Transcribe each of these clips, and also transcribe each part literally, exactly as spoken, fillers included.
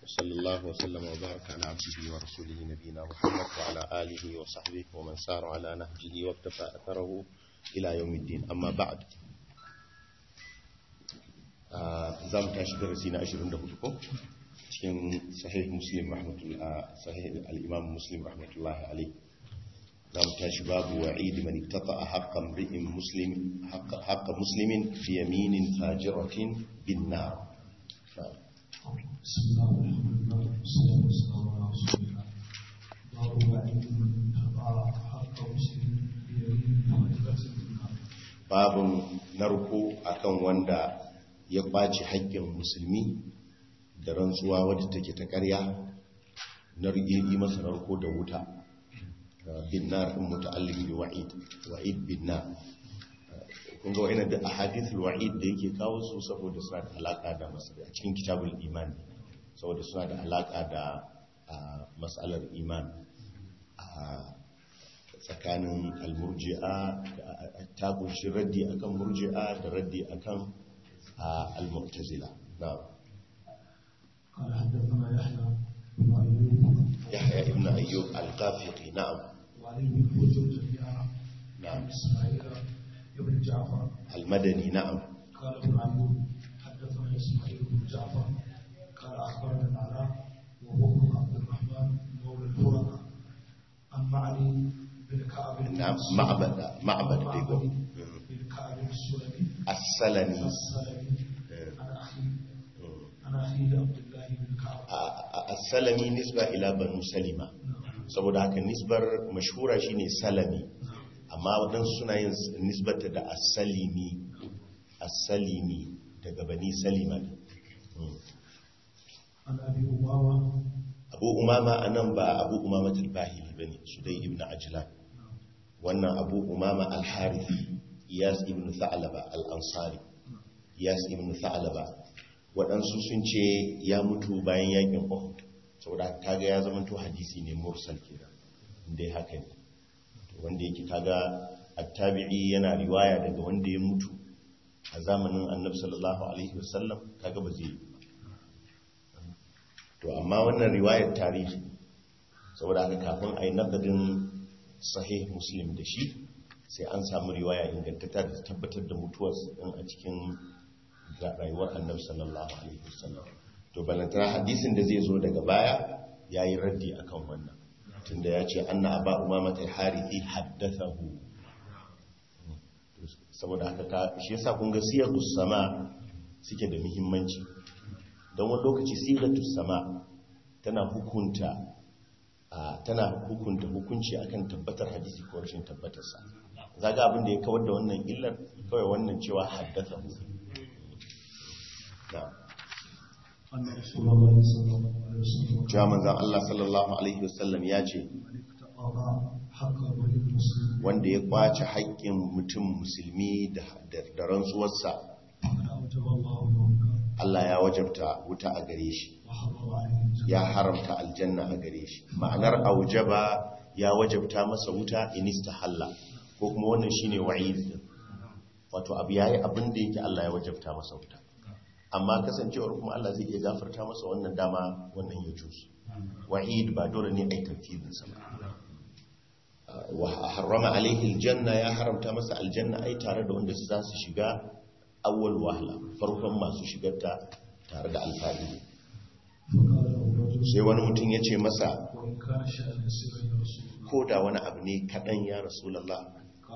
وصلى الله وسلم وبارك على عبده ورسوله نبينا محمد وعلى آله وصحبه ومن سار على نهجه واقتفى أثره إلى يوم الدين. أما بعد زام تاشي درسينا عشرين دقيقة cikin sahih muslim rahmatullah sahih al-imam muslim rahmatullah alayhi zamu tashi babu wa'id man ittaqa haqqan ri'in muslim haqq muslimin fi yaminin fajiratin bin nar. babun narko akan wanda ya ɓaci haƙƙin musulmi da rantsuwa wadda take ta ƙarya na rige yi masa narko da wuta bin nar din muta'alliq bi wa'id wa'id bin nar. kun ga wa'ina da ahadithul wa'id da yake kawo su saboda suna da alaka da masala a cikin kitabul iman, saboda suna da alaka da mas'alar iman a tsakanin al-murji'a ta kunshi raddi akan murji'a da raddi akan al-mu'tazila. na'am. قال حدثنا يحيى بن أيوب يحيى بن أيوب القافقي. نعم. وعلي بن حجر جميعا. نعم. إسماعيل بن جعفر المدني. نعم. قال ابن أيوب حدثنا إسماعيل بن جعفر قال أخبرنا العلاء وهو ابن عبد الرحمن مولى الفرقاء عن معدي بن كعب. نعم. معبد معبد بيقول بن كعب السلمي السلمي السلمي عن أخي عن أخي عبد الله as-salami nisba ila banu salima, saboda haka nisbar mashhura shine salami, amma wadansu suna yin nisbata da as-salimi as-salimi daga bani salima. abu umama anan ba abu umama al-bahili bane, sudai ibn ajlan. wannan abu umama al-harithi iyas ibn tha'laba al-ansari. iyas ibn tha'laba waɗansu sun ce ya mutu bayan yakin Uhud, saboda kaga ya zama to hadisi ne mursal kenan inda haka ne, wanda yake kaga at-tabi'i yana riwaya daga wanda ya mutu a zamanin Annabi sallallahu alaihi wasallam, kaga ba zai to amma wannan riwayar tarihi, saboda haka kafin ai naqdin sahih muslim da shi sai an samu riwaya ingantatta da tabbatar da mutuwar din a cikin rayuwar Annabi sallallahu alaihi wasallam. to balantana hadisin da zai zo daga baya yayi raddi akan wannan, tunda ya ce anna aba umama al-harithi haddathahu. saboda haka ka shi yasa kun ga siyatus sama suke da muhimmanci, don wani lokaci siyatus sama tana hukunta tana hukunta hukunci akan tabbatar hadisi ko rashin tabbatar sa. zaga abin da ya kawar da wannan illar kawai wannan cewa haddathahu. cewa manzan Allah sallallahu Alaihi wasallam ya ce wanda ya kwace haƙƙin mutum musulmi da rantsuwarsa, Allah ya wajabta wuta a gare shi, ya haramta aljanna a gare shi. ma'anar aujaba ya wajabta masa wuta inista halla, ko kuma wannan shine wa'id, wato abu yayi abin da yake Allah ya wajabta masa wuta, amma kasancewar kuma Allah zai iya gafarta masa wannan dama, wannan ya juz. wa'id ba dole ne a yi tartibinsa ba. wa harrama alaihi aljanna, ya haramta masa aljanna ai tare da wanda su za su shiga awwal wahla, farkon masu shigarta tare da alfahari. sai wani mutum ya ce masa, ko da wani abu ne kaɗan ya rasulallah,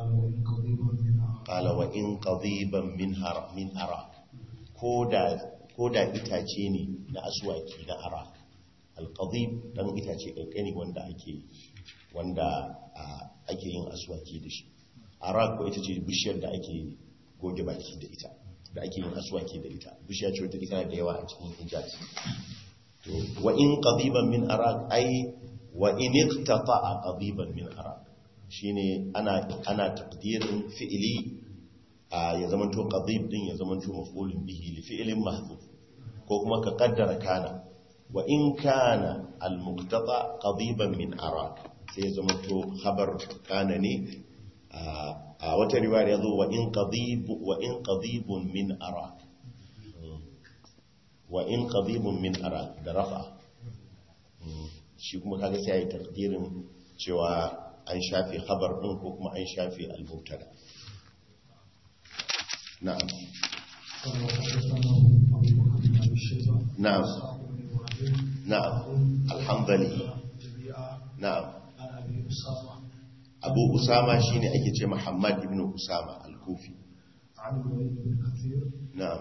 qala wa in qadiban min har min arak, ko da itace ne na aswaki na arak. alqadib dan itace kankani wanda ake wanda ake yin aswaki da shi. arak ko ita ce bishiyar da ake goge baki da ita, da ake yin aswaki da ita. bishiya ce wata ita da yawa a cikin Hijaz. to wa in qadiban min arak ai wa in iqtata'a qadiban min arak, shine ana ana taqdirin fi'li ya zamanto qadib din ya zamanto maf'ulun bihi li fi'lin mahdhuf, ko kuma ka kaddara kana wa in kana al-muqtata qadiban min arak, sai ya zamanto khabar kana ne. a wata riwaya yazo wa in qadib wa in qadibun min arak, wa in qadibun min arak da rafa shi kuma kaga sai ya yi takdirin cewa an shafe khabar din ko kuma an shafe al-mubtada na'am na'am na'am alhamdulillah na'am abu usama shine ake ce Muhammad ibn Usama al-Kufi na'am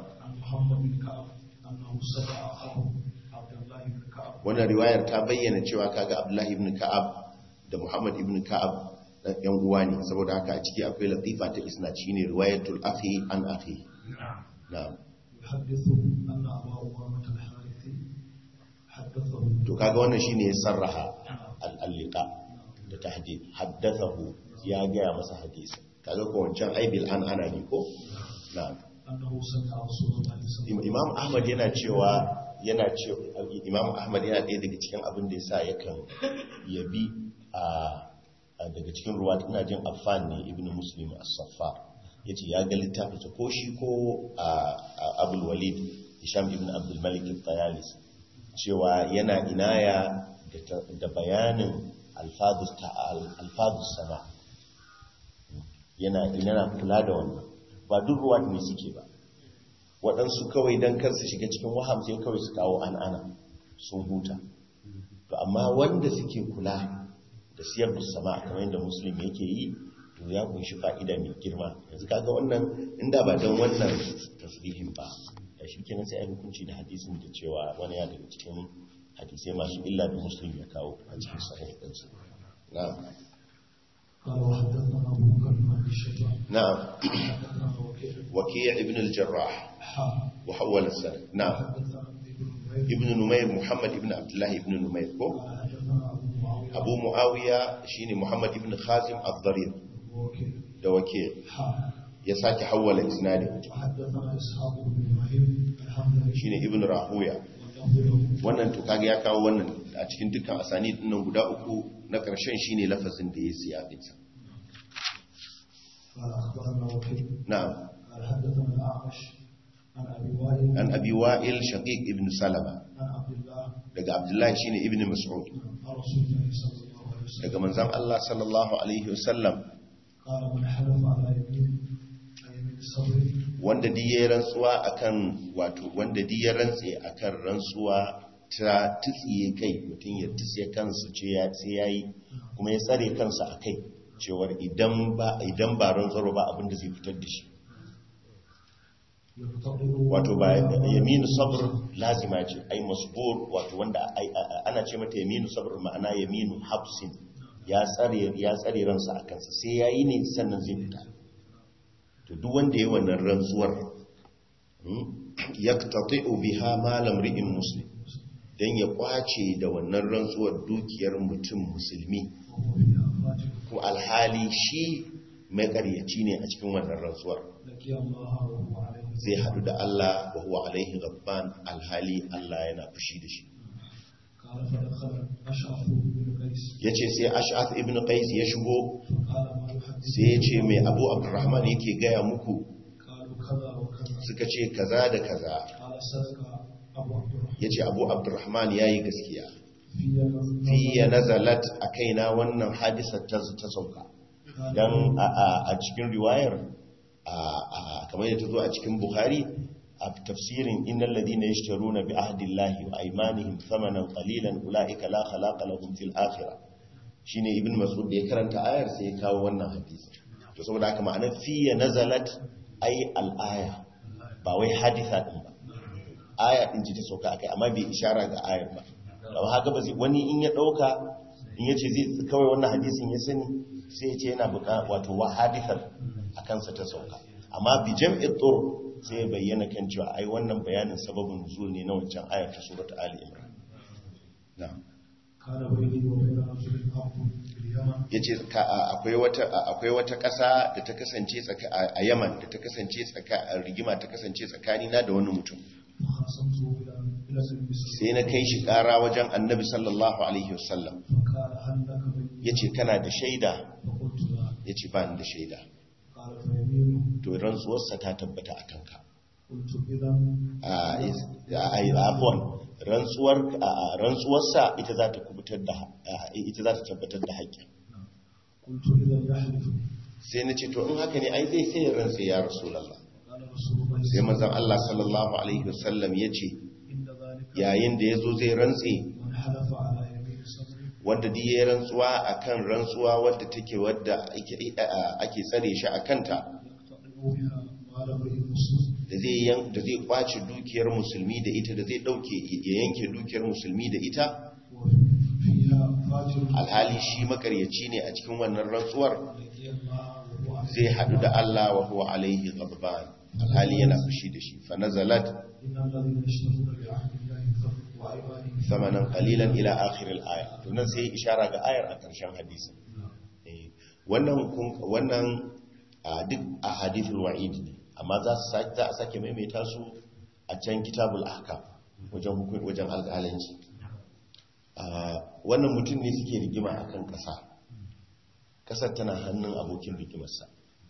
wannan riwayar ta bayyana cewa kaga Abdullah ibn Ka'ab da Muhammad ibn Ka'ab yan uwa ne saboda haka a ciki akwai latifa ta isnad shine riwayatul akhi an akhi na'am yuhaddithu anna Abu Umama al-Harithi haddathahu to kaga wannan shine sarraha al-liqa da tahdid haddathahu ya ga masa hadisi kaga ko wancan aibil an ana ne ko na'am annahu sami'a Rasulullahi sallallahu Imam Ahmad yana cewa yana cewa Imam Ahmad yana ɗaya daga cikin abin da yasa yakan yabi a daga cikin ruwa ina jin Affan ne ibn Muslim as-Saffar yace ya ga littafin ko shi ko Abul Walid Hisham ibn Abdul Malik al-Tayalisi cewa yana inaya da bayanin alfadus ta'al alfadus sama yana ina kula da wannan ba duk ruwa ne suke ba waɗansu kawai dan kar su shiga cikin waham sai kawai su kawo an ana sun huta to amma wanda suke kula da siyar da sama kamar yadda musulmi yake yi to ya kunshi fa'ida mai girma yanzu kaga wannan inda ba don wannan tasirihin ba da shi kenan sai ai hukunci da hadisin da cewa wani ya daga cikin hadisai masu illa da musulmi ya kawo a cikin sahih ɗinsu na'am na'am waki' ibn al-jarrah wa hawala sanad na'am ibn numayr muhammad ibn abdullah ibn numayr ko abu muawiya shine muhammad ibn khazim ad-darir da wake ya sake hawala isnadin shine ibn rahuya wannan to kage ya kawo wannan a cikin dukkan asani dinnan guda uku na karshen shine lafazin da ya siya dinsa na'am an abi wa'il shaqiq ibn salama daga abdullahi shine ibn mas'ud daga manzon Allah sallallahu alaihi wasallam wanda di ya rantsuwa akan wato wanda di ya rantse akan rantsuwa ta tsiye kai mutum ya tsiye kansa ce ya sai yayi kuma ya tsare kansa akai cewar idan ba idan ba rantsuwa ba abin da zai fitar da shi wato ba yaminu sabr lazima ce ai masbur wato wanda ana ce mata yaminu sabr ma'ana yaminu habsin ya tsare ya tsare ransa a kansa sai yayi ne sannan zai fita to duk wanda yayi wannan rantsuwar yaktati'u biha malam ri'in muslim dan ya kwace da wannan rantsuwar dukiyar mutum musulmi ko alhali shi mai ƙaryaci ne a cikin wannan rantsuwar zai haɗu da Allah wa huwa alaihi gabban alhali Allah yana fushi da shi ya ce sai ash'ath ibn qais ya shigo sai ya ce mai abu abdurrahman yake gaya muku suka ce kaza da kaza ya ce abu abdurrahman ya yi gaskiya fiye nazalat a kaina wannan hadisar ta sauka don a cikin riwayar kamar yadda ta zo a cikin bukhari a tafsirin innal ladina yashtaruna bi ahdillahi wa aymanihim thamanan qalilan ulaika la khalaqa lahum fil akhirah shine ibn mas'ud da ya karanta ayar sai ya kawo wannan hadisi to saboda haka ma'anar fiye nazalat ay al-aya ba wai hadisa din ba aya din ce ta sauka akai amma bai ishara ga ayar ba don haka ba wani in ya dauka in yace zai kawai wannan hadisin ya sani sai ya ce yana buƙatar wato wa hadisar akan sa ta sauka amma bi jam'i tur sai ya bayyana kan cewa ai wannan bayanin sababin nuzul ne na wancan ayar ta surat ali imran na'am kana bayni wa bayna rasulil ardh bil yaman yace akwai wata akwai wata ƙasa da ta kasance tsaka a Yaman da ta kasance tsaka rigima ta kasance tsakani na da wani mutum sai na kai shi ƙara wajen annabi sallallahu alaihi wasallam yace kana da shaida yace ba ni da shaida to rantsuwarsa ta tabbata a kanka a yi afon rantsuwar rantsuwarsa ita za ta kubutar da ita za ta tabbatar da haƙƙi قلت إذا يحلف sai na ce to in haka ne ai zai sai ya rantsa ya rasulullah قال رسول الله sai manzon Allah sallallahu alaihi wasallam yace إن ذلك yayin da yazo zai rantse من حلف على يمين صدره wanda duk yayin rantsuwa akan rantsuwa wadda take wadda ake ake tsare shi akanta يقتطع بها مال امرئ مسلم da zai yan da zai kwace dukiyar musulmi da ita da zai dauke ya yanke dukiyar musulmi da ita وفيها فاجر alhali shi makaryaci ne a cikin wannan rantsuwar لقي الله وهو عليه zai hadu da Allah wa huwa alaihi ghadban alhali yana fushi da shi fa nazalat إن الذين يشترون بعهد الله وأيمانهم thamanan qalilan ila akhir al-aya to nan sai ishara ga ayar a karshen hadisi eh wannan kun- wannan a duk a hadithul wa'id ne amma za su sake za a sake maimaita su a can kitabul ahkam wajen hukun wajen alƙalanci a wannan mutum ne suke rigima akan ƙasa ƙasar tana hannun abokin rigimarsa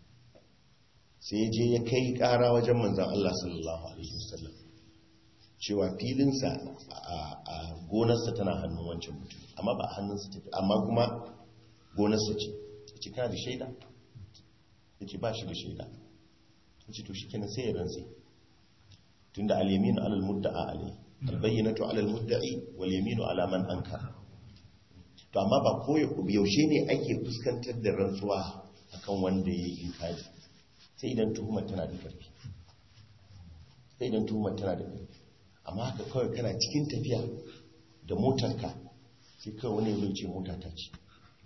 sai ya je ya kai ƙara wajen manzan Allah sallallahu alaihi wasallam cewa filinsa a gonarsa tana hannun wancan mutum amma ba a hannunsa tafi amma kuma gonarsa ce ya ce kana da shaida ya ce ba shi da shaida ya ce to shi kenan sai ya rantse tun da alyaminu alal mudda'a alai albayyinatu alal mudda'i wal yaminu ala man ankara to amma ba ko yaushe ne ake fuskantar da rantsuwa akan wanda ya yi inkari sai idan tuhumar tana da ƙarfi sai idan tuhumar tana da ƙarfi amma haka kawai kana cikin tafiya da motarka sai kawai wani zai ce mota ta ce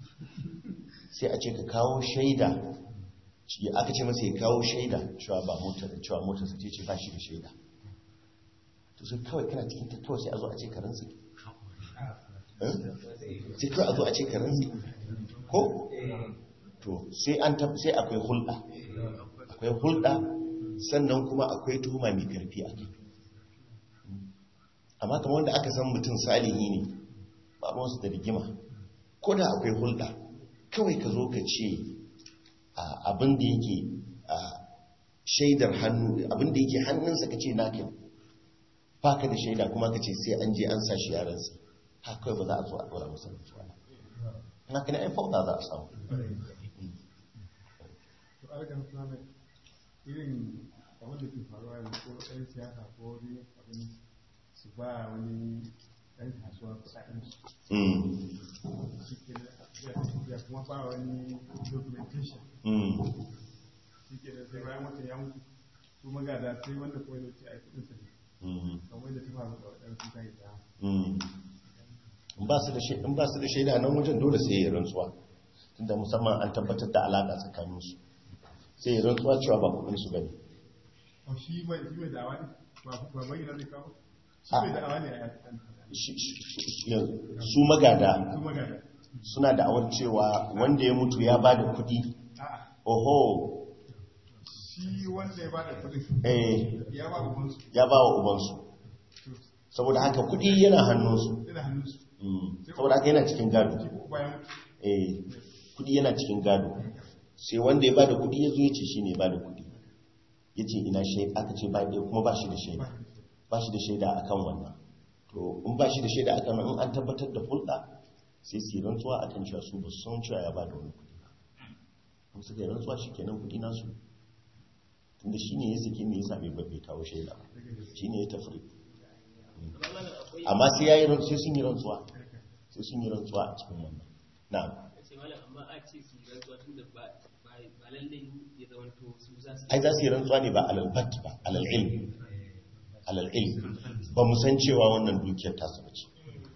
sai a ce ka kawo shaida ya aka ce masa ya kawo shaida cewa ba motar cewa motar sa ce ba shi da shaida to sai kawai kana cikin tafiya sai a zo a ce ka rantsi sai kawai a zo a ce ka rantsi ko to sai an sai akwai hulɗa akwai hulɗa sannan kuma akwai tuhuma mai karfi a kai amma kamar wanda aka san mutum salihi ne ba ba wasu da rigima ko da akwai hulɗa kawai ka zo ka ce abin da yake shaidar hannu abin da yake hannunsa ka ce naka ba ka da shaida kuma ka ce sai an je an sa shi yaransa haka kawai ba za a zo a ɗora masa mutuwa haka ne ai fauda za a samu irin abin da ke faruwa yanzu ko ɗan siyasa ko wani abin su ba wani ɗan kasuwa kuɗaɗen su shi ke da kuma ba wani documentation shi ke da sai bayan wata ya mutu su magada sai wanda kawai zai ce a kudin sa ne kamar da ta faru da waɗansu ta yi ta in ba su da shaida nan wajen dole sai ya rantsuwa tunda musamman an tabbatar da alaƙa tsakaninsu sai ya rantsuwa cewa ba kudinsu ba ne shi mai da'awa ne ba bayyana zai kawo shi mai da'awa ne a su magada suna da'awar cewa wanda ya mutu ya ba da kudi oho shi wanda ya ba da kudi ya ba ubansu ya ba wa ubansu saboda haka kudi yana hannunsu saboda haka yana cikin gado eh kudi yana cikin gado sai wanda ya ba da kudi ya zo ya ce shi ne ba da kudi ya ce ina shaida aka ce ba kuma ba shi da shaida ba shi da shaida akan wannan to in ba shi da shaida akan wannan in an tabbatar da hulɗa sai su yi rantsuwa akan cewa su ba su san cewa ya ba da wani kudi in suka yi rantsuwa shi kenan kudi nasu tunda shi ne ya saki ne ya sami bai kawo shaida shi ne ya tafi amma sai ya yi sai sun yi rantsuwa sai sun yi rantsuwa a cikin wannan na'am amma a ce su rantsuwa tun da ba lallai ya zamanto su za su ai za su yi rantsuwa ne ba alal bat ba alal ilm alal ilm ba mu san cewa wannan dukiyar ta saba ce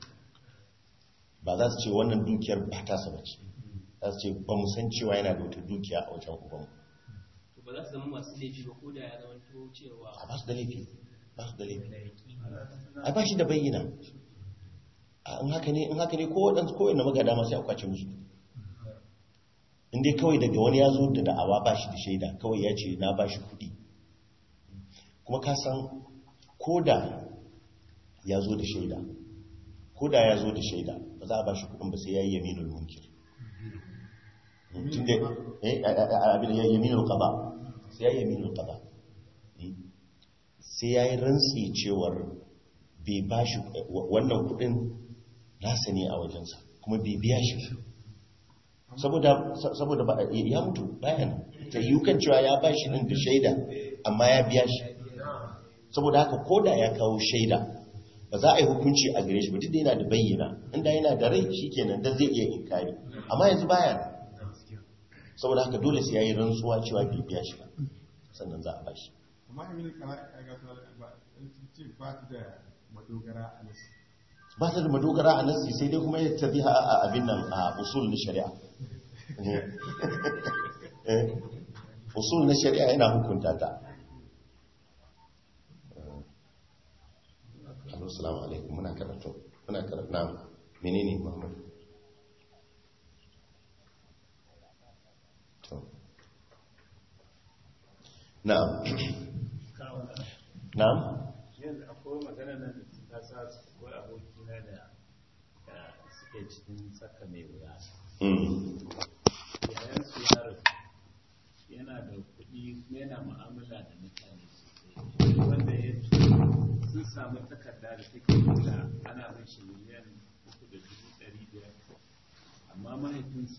ba za su ce wannan dukiyar ba ta saba ce za su ce ba mu san cewa yana da wata dukiya a wajen ubanmu to ba za su zama masu laifi ba ko da ya zamanto cewa a ba su da laifi ba su da laifi a ba shi da bayyana in haka ne in haka ne ko waɗansu ko yana magada masu ya kwace musu inda kawai daga wani ya zo da da'awa ba shi da shaida kawai ya ce na ba shi kuɗi kuma ka san ko da ya zo da shaida ko da ya zo da shaida ba za a ba shi kuɗin ba sai ya yi yaminul munkir tun da abin da ya yi yaminul qada sai ya yi yaminul qada sai ya yi rantsi cewar bai ba shi wannan kudin nasa ne a wajensa kuma bai biya shi saboda ba ya mutu bayan ta yi kan cewa ya ba shi ɗin da shaida amma ya biya shi saboda haka koda ya kawo shaida ba za a yi hukunci a gare shi ba duk da yana da bayyana inda yana da rai shi kenan dan zai iya inkari amma yanzu bayan saboda haka dole sai ya yi rantsuwa cewa bai biya shi ba sannan za a ba shi amma ibn kala ga su ba ce ba ta da madogara a nasi ba ta da madogara a nasi sai dai kuma ya tafi a abin nan a usul na shari'a usul na shari'a yana hukunta ta. Assalamu alaikum muna karatu muna karatu na menene Muhammad to na'am na'am yanzu akwai magana nan da ta sa ko abokina da suke cikin tsaka mai wuya yayan su yaro yana da kuɗi yana mu'amala da mutane sosai wanda ya sun samu takarda da take nuna ana bin shi miliyan uku da dubu ɗari biyar amma mahaifinsu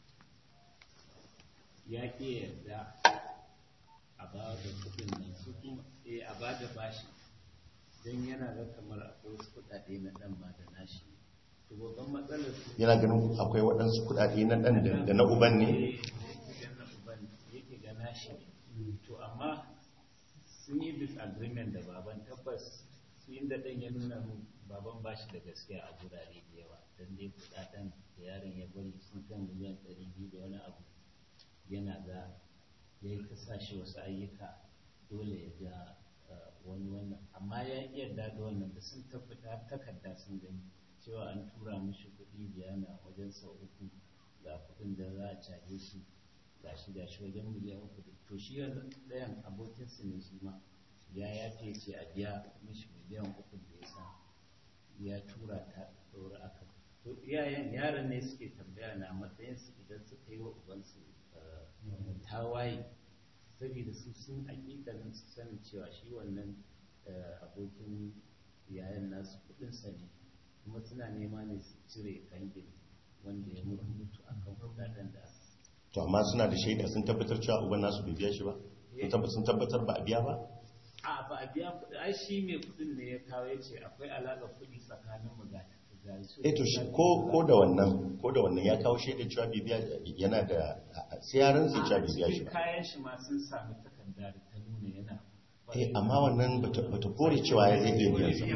ya ke yarda a ba da kuɗin nan su kuma eh a ba da bashi don yana ga kamar akwai wasu kuɗaɗe na ɗan ma da nashi to babban matsalar su yana ganin akwai waɗansu kuɗaɗe na ɗan da na uban ne na uban yake ga nashi ne to amma sun yi disagreement da baban tabbas su inda ɗan ya nuna mu baban ba shi da gaskiya a gurare da yawa don dai kuɗaɗen da yaron ya bari sun kan miliyan ɗari biyu da wani abu yana ga ya yi kasashe wasu ayyuka dole ya ga wani wannan amma ya iya da wannan da sun tabbata takarda sun gani cewa an tura mishi kuɗi biyana wajen sau uku ga kuɗin da za a caje shi ga shi ga shi wajen miliyan uku to shi ɗayan abokinsu ne shi ma ya yafe ce a biya mishi miliyan uku da ya sa ya tura ta ɗora aka to iyayen yaran ne suke tambaya na matsayinsu idan suka yi wa ubansu tawaye saboda su sun hakikanin su sanin cewa shi wannan abokin yayan nasu kudinsa ne kuma suna nema ne su cire kangin wanda ya mutu a kan kudaden da to amma suna da shaida sun tabbatar cewa uban nasu bai biya shi ba sun tabbatar ba a biya ba a ba a biya kudi ai shi mai kudin ne ya kawo ya ce akwai alaƙar kudi tsakanin mu ga eh to shi ko ko da wannan ko da wannan ya kawo shaida cewa bai biya yana da sai yaran sai cewa bai biya shi ba kayan shi ma sun samu takarda da ta nuna yana eh amma wannan bata bata kore cewa ya zai iya biyan sa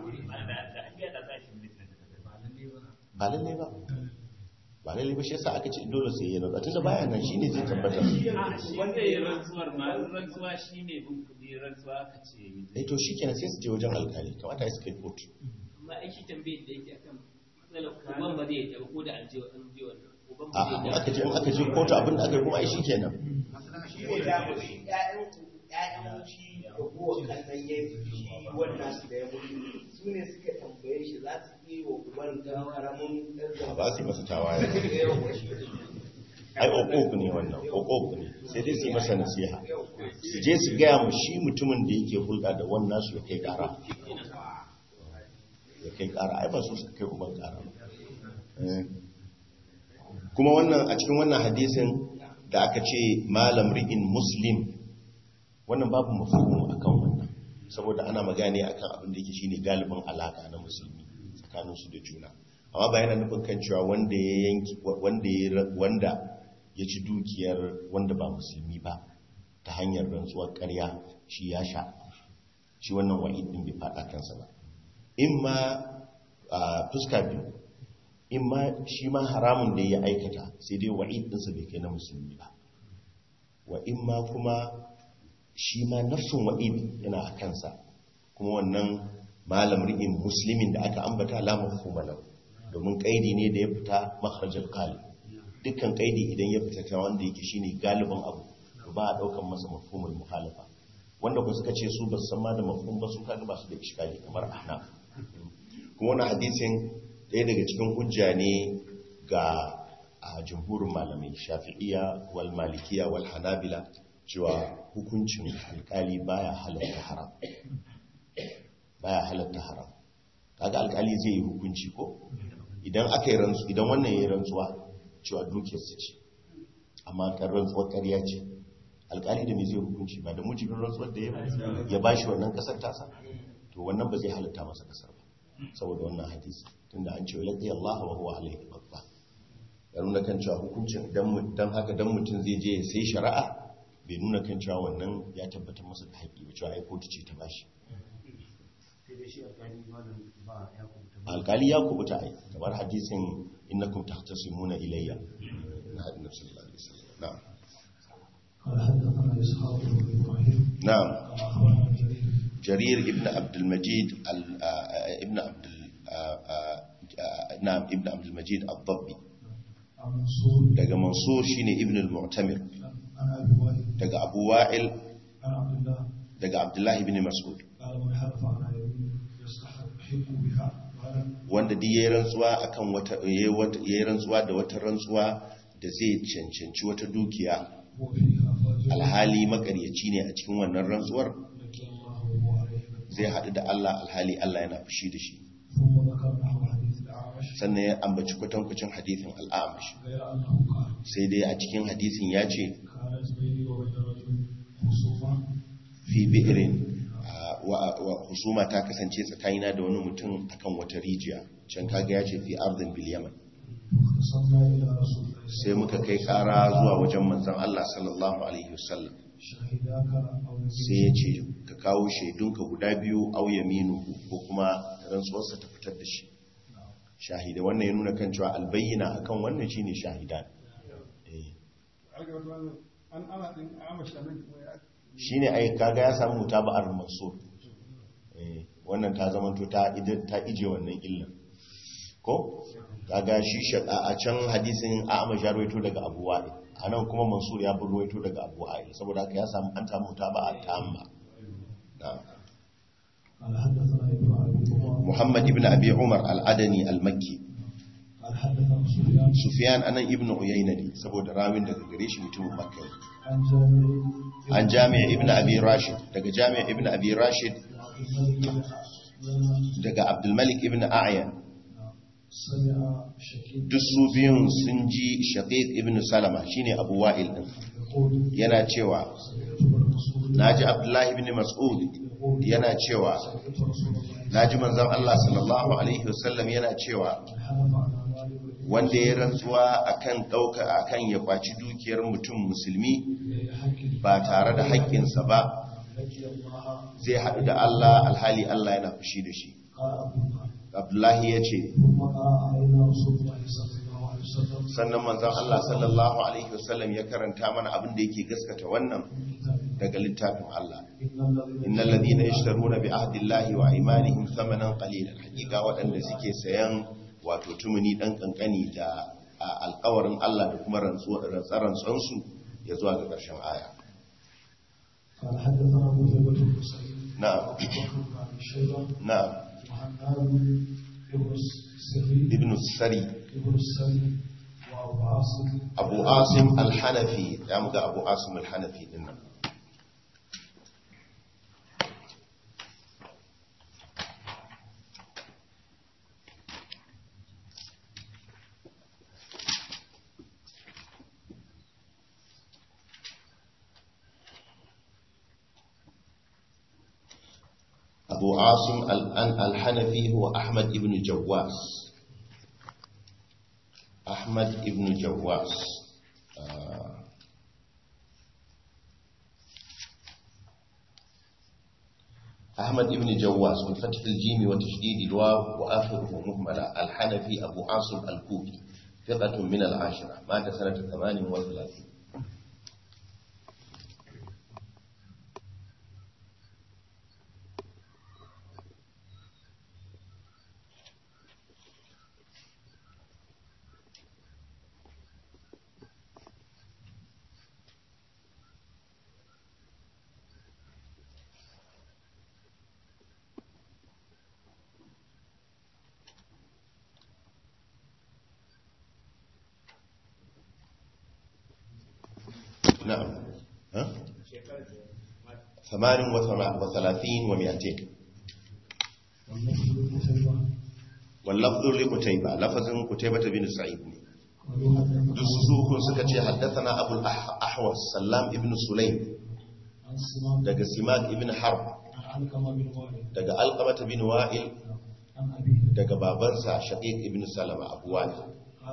ba lalle ba ba lalle ba shi yasa aka ce dole sai ya rantsa tunda baya nan shine zai tabbatar wanda ya rantsuwar ma rantsuwa shine bin kudi rantsuwa aka ce eh to shikenan sai su je wajen alkali kamata ya su kai kotu amma aiki tambayar da yake akan matsalar uban ba zai yadda ko da an je an je wannan uban ba zai yadda aka je in aka je kotu abin da aka yi kuma ai shikenan shi ne da mu shi ƴaƴan ƴaƴan shi da kowa kannan ya shi wannan su da ya mutu su ne suka tambaye shi za su yi wa uban dan karamin dan ba su yi masa tawaye ai okok ne wannan okok ne sai dai su yi masa nasiha su je su gaya mu shi mutumin da yake hulɗa da wannan su ya kai ƙara ya kai ƙara ai ba su su kai uban ƙara ba kuma wannan a cikin wannan hadisin da aka ce malam ri'in muslim wannan babu mafhumu akan wannan saboda ana magana akan abin da yake shine galibin alaka na musulmi tsakanin su da juna amma ba yana nufin kan cewa wanda ya yanki wanda ya wanda ya ci dukiyar wanda ba musulmi ba ta hanyar rantsuwar ƙarya shi ya sha shi wannan wa'id din bai fada kansa ba imma a fuska biyu imma shi ma haramun da ya aikata sai dai wa'id ɗinsa bai kai na musulmi ba wa imma kuma shi ma nafsun wa'id yana a kansa kuma wannan malam ri'in musulmin da aka ambata la mafhuma lahu domin kaidi ne da ya fita makharajul qalib dukkan kaidi idan ya fita ta wanda yake shine galibin abu to ba a daukan masa mafhumul mukhalafa wanda ku suka ce su ba su san ma da mafhum ba su kaga ba su da iskali kamar ahnaf kuma wannan hadisin ɗaya daga cikin hujja ne ga a jumhurin malamai shafi'iyya wal malikiya wal hanabila cewa hukuncin alkali baya halatta haram baya halatta haram kaga alkali zai yi hukunci ko idan aka yi rantsu idan wannan ya yi rantsuwa cewa dukiyar su ce amma kan rantsuwar ƙarya ce alkali da me zai hukunci ba da mujibin rantsuwar da ya ba shi wannan kasar tasa to wannan ba zai halitta masa kasar ba saboda wannan hadisi tunda an ce laqi Allah wa huwa alayhi ghadban ya nuna kan cewa hukuncin dan haka dan mutum zai je sai shari'a bai nuna kan cewa wannan ya tabbatar masa da haƙi ba cewa ai kotu ce ta bashi alkali ya kubuta ai kamar hadisin innakum tahtasimuna ilayya na hadin sallallahu alaihi wasallam na'am قال حدثنا إسحاق بن إبراهيم نعم قال أخبرنا جرير جرير ابن عبد المجيد ابن عبد نعم ابن عبد المجيد الضبي عن منصور daga mansur shine ibn al-mu'tamir عن أبي وائل daga abu wa'il عن عبد الله daga abdullahi ibn mas'ud قال من حلف على يمين يستحق بها قال wanda duk yayin rantsuwa akan wata yayin rantsuwa da wata rantsuwa da zai cancanci wata dukiya وفيها فاجر alhali makaryaci ne a cikin wannan rantsuwar لقي الله وهو عليه غضبان. zai haɗu da Allah alhali Allah yana fushi da shi ثم ذكر نحو حديث الأعمش sannan ya ambaci kwatankwacin hadisin al'amash غير أنه قال sai dai a cikin hadisin ya ce كانت بيني وبين رجل خصومة fi bi'irin wa wa husuma ta kasance tsakanina da wani mutum akan wata rijiya can kaga ya ce fi ardin bil yaman فاختصمنا إلى رسول الله sai muka kai kara zuwa wajen manzon Allah sallallahu alaihi wasallam شهداك أو sai ya ce ka kawo shaidunka guda biyu au yaminu ko kuma rantsuwarsa ta fitar da shi shahida wannan ya nuna kan cewa albayyana akan wannan shine shahidan eh an ana din amashi nan kuma ya shine ai kaga ya samu mutaba'ar mansur eh wannan ta zamanto ta ida ta ije wannan illan ko kaga shi shada a can hadisin Ahmad ya rawaito daga Abu Wa'il anan kuma Mansur ya bin rawaito daga Abu Wa'il saboda haka ya samu an samu mutaba'a tamma na'am قال حدثنا ابن أبي عمر Muhammad ibn Abi Umar al-Adani al-Makki قال حدثنا سفيان Sufyan anan ibn Uyayna ne saboda rawin daga gare shi mutumin Makka ne. عن جامع an Jami' ibn Abi Rashid daga Jami' ibn Abi Rashid daga Abdul Malik ibn A'yan سمع شكيب duk su biyun sun ji Shaqiq ibn Salama shine Abu Wa'il din يقول yana cewa سمعت رسول الله naji Abdullahi ibn Mas'ud yana cewa سمعت رسول الله naji manzon Allah sallallahu alaihi wasallam yana cewa حلف على مال wanda ya rantsuwa akan dauka akan ya kwaci dukiyar mutum musulmi حق ba tare da haƙƙinsa ba لقي الله zai haɗu da Allah alhali Allah yana fushi da shi قال عبد الله Abdullahi ya ce ثم قرأ علينا رسول الله صلى الله عليه وسلم sannan manzon Allah sallallahu alaihi wasallam ya karanta mana abin da yake gaskata wannan daga littafin Allah إن الذين innal ladina yashtaruna bi ahdillahi wa aymanihim thamanan qalilan hakika waɗanda suke sayan wato tumuni dan kankani da alƙawarin Allah da kuma rantsuwar su ya zuwa ga ƙarshen aya قال حدثنا قتيبة بن سعيد na'am وبكر بن أبي شيبة na'am وحنان بن السري ibn sari ابن السري وأبو عاصم abu asim al-hanafi ya muga abu asim al-hanafi din nan أبو عاصم الحنفي هو أحمد بن جواس أحمد بن جواس آه. أحمد بن جواس بفتح الجيم وتشديد الواو وآخره مهملة الحنفي أبو عاصم الكوفي ثقة من العاشرة مات سنة ثمان وثلاثين نعم ها؟ ثمان وثلاثين ومئتين wallafdhu li Qutayba lafazin Qutayba bin Sa'id ne duk su kun suka ce haddathana Abu al-Ahwas Sallam ibn Sulaym daga Simak ibn Harb daga Alqamah bin Wa'il daga babarsa Shaqiq ibn Salama Abu Wa'il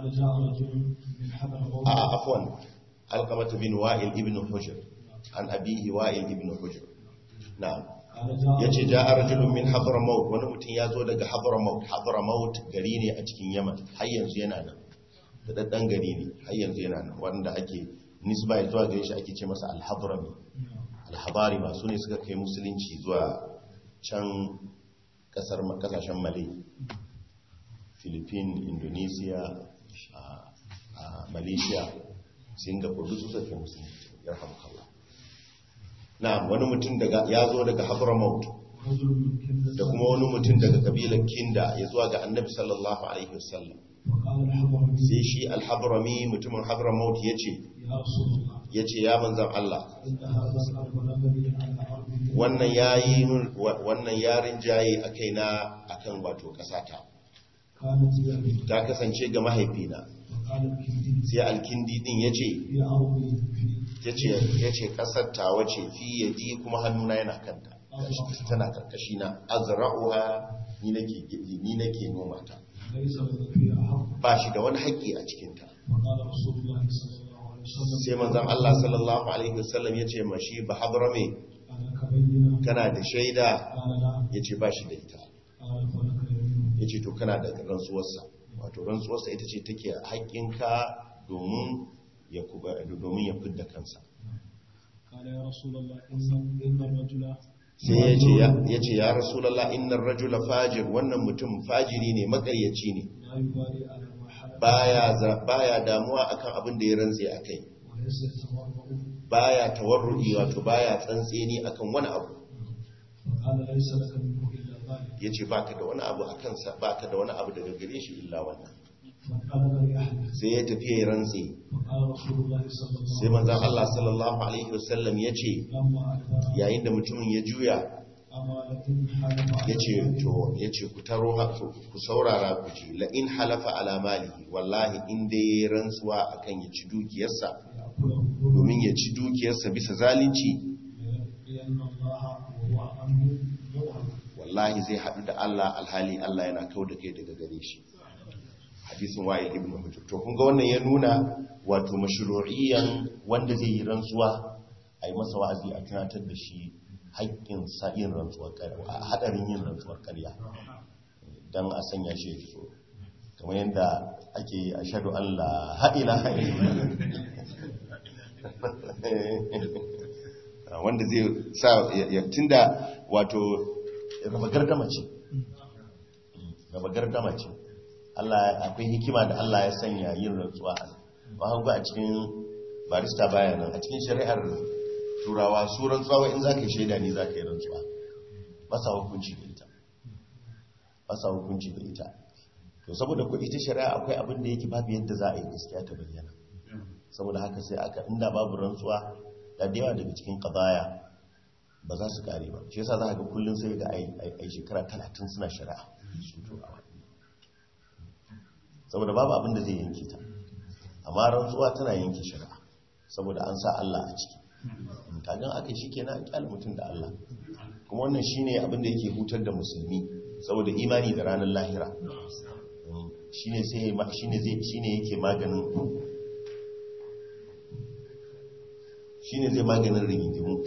a afwan Alqamah bin Wa'il ibn Hujr an abihi Wa'il ibn Hujr na'am yace ja'a rajulun min Hadramaut wani mutum ya zo daga Hadramaut Hadramaut gari ne a cikin Yaman har yanzu yana nan da daddan gari ne har yanzu yana nan wanda ake nisba zuwa gare shi ake ce masa al-Hadrami al-Hadari ba sune suka kai musulunci zuwa can kasar kasashen Malay Philippines Indonesia Malaysia Singapore duk su suka kai musulunci yarhamukallah na wani mutum daga ya zo daga Hadramaut da kuma wani mutum daga kabilar Kinda ya zuwa ga Annabi sallallahu alaihi wasallam sai shi al-Hadrami mutumin Hadramaut yace yace ya manzon Allah wannan yayi wannan yarin jayi akai na akan wato kasata ta kasance ga mahaifina sai al-Kindi din yace ya ce ƙasar tawa ce fi yadi kuma hannuna yana kanta tana karkashi na azra'uha ni nake gidi ni nake noma ta ba shi da wani haƙƙi a cikinta sai manzon Allah sallallahu alaihi wasallam ya ce mashi ba habrame kana da shaida ya ce ba shi da ita ya ce to kana da rantsuwarsa wato rantsuwarsa ita ce take haƙƙinka domin ya kuba domin ya fidda kansa sai ya ce ya rasulallah innar rajula fajir wannan mutum fajiri ne makaryaci ne baya damuwa akan abin da ya rantse akai baya tawarrudi wato baya tsantseni akan wani abu yace baka da wani abu akan sa baka da wani abu daga gare shi illa wannan sai ya tafi ya rantse sai manzan Allah sallallahu alaihi wasallam ya ce yayin da mutumin ya juya ya ce to ya ce ku taro ku saurara ku ce la'in halafa alamalihi wallahi inda ya yi rantsuwa akan ya ci dukiyarsa domin ya ci dukiyarsa bisa zalunci wallahi zai haɗu da Allah alhali Allah yana kau da kai daga gare shi hadisin wa'il ibn hujr to kun ga wannan ya nuna wato mashru'iyyan wanda zai yi rantsuwa ai masa wa'azi a tunatar da shi haƙƙin sa yin rantsuwar ƙarya hadarin yin rantsuwar ƙarya dan a sanya shi ya fito kamar yadda ake yi ashhadu an la ilaha illallah wanda zai sa ya tunda wato raba gardama ce raba gardama ce Allah akwai hikima da Allah ya sanya yin rantsuwa ba hangu a cikin barista bayanan a cikin shari'ar turawa su rantsuwa in za ka yi shaida ne za ka yi rantsuwa ba sa hukunci da ita ba sa hukunci da ita to saboda ku ita shari'a akwai abin da yake babu yadda za a yi gaskiya ta bayyana saboda haka sai aka inda babu rantsuwa da yawa daga cikin qadaya ba za su kare ba shi yasa za ka ga kullun sai da ai shekara talatin suna shari'a su turawa saboda babu abin da zai yanke ta amma rantsuwa tana yanke shari'a saboda an sa Allah a ciki kagan aka shi kenan an kyale mutum da Allah kuma wannan shine abin da yake hutar da musulmi saboda imani da ranar lahira shine sai shine zai shine yake maganin shine zai maganin rigingimu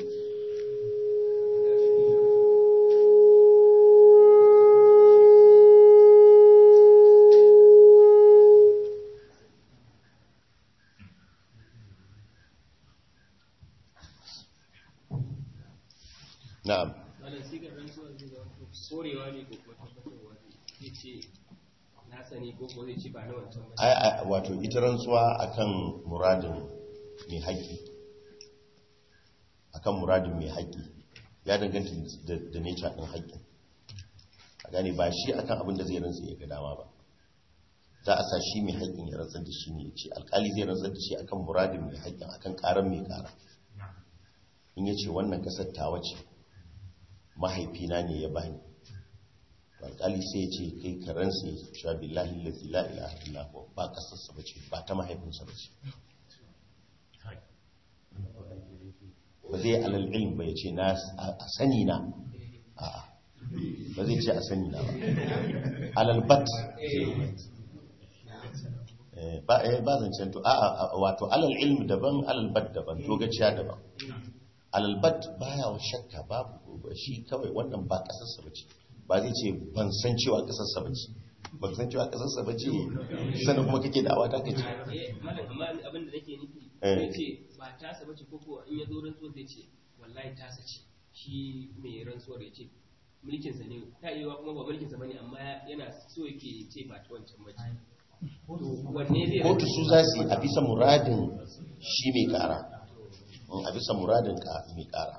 na'am wannan sigar rantsuwar zai zama korewa ne ko kuma tabbatarwa ne ya ce na sani ko ko zai ci ba na wancan ba ai wato ita rantsuwa akan muradin mai haƙƙi akan muradin mai haƙƙi ya danganta da nature ɗin haƙƙin a gane ba shi akan abin da zai rantsa ya ga dama ba za a sa shi mai haƙƙin ya rantsar da shi ne ya ce alƙali zai rantsar da shi akan muradin mai haƙƙin akan ƙaran mai ƙara in ya ce wannan ƙasar tawa ce mahaifina ne ya bani alƙali sai ya ce kai karansa ya sha billahi lazi la ilaha illa huwa ba kasarsa bace ba ta mahaifinsa bace ba zai alal ilm ba ya ce na a sani na a'a ba zai ce a sani na ba alal bat ba ba zancen to a'a wato alal ilm daban alal bat daban to gaciya daban alal bat baya wa shakka babu shi kawai wannan ba kasarsa bace ba zai ce ban san cewa kasarsa bace ban san cewa kasarsa bace sannan kuma kake da awata kace eh amma abin da nake nufi sai ce ba tasa bace ko ko in ya zo rantsuwa zai ce wallahi tasa ce shi mai rantsuwar ya ce mulkin sa ne ta yiwa kuma ba mulkin sa bane amma yana so yake ce ba ta wancan bace wanne zai kotu su za su yi a bisa muradin shi mai kara a bisa muradin ka mai kara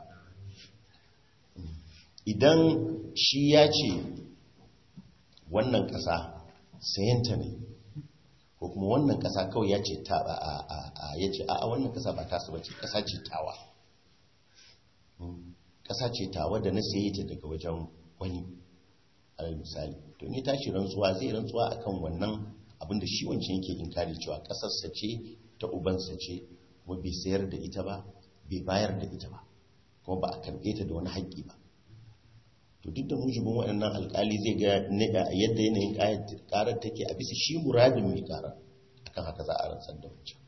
idan shi ya ce wannan kasa sayanta ne ko kuma wannan kasa kawai ya ce ta a ya ce a wannan kasa ba tasu bace kasa ce tawa kasa ce tawa da na saye ta daga wajen wani alal misali to ni tashi rantsuwa zai rantsuwa akan wannan abinda shi wancan yake inkari cewa kasarsa ce ta ubansa ce kuma bai sayar da ita ba bai bayar da ita ba kuma ba a karɓe ta da wani haƙƙi ba to duk da mujibin waɗannan alƙali zai ga yadda yanayin ƙarar take a bisa shi muradin mai ƙarar akan haka za a rantsar da wancan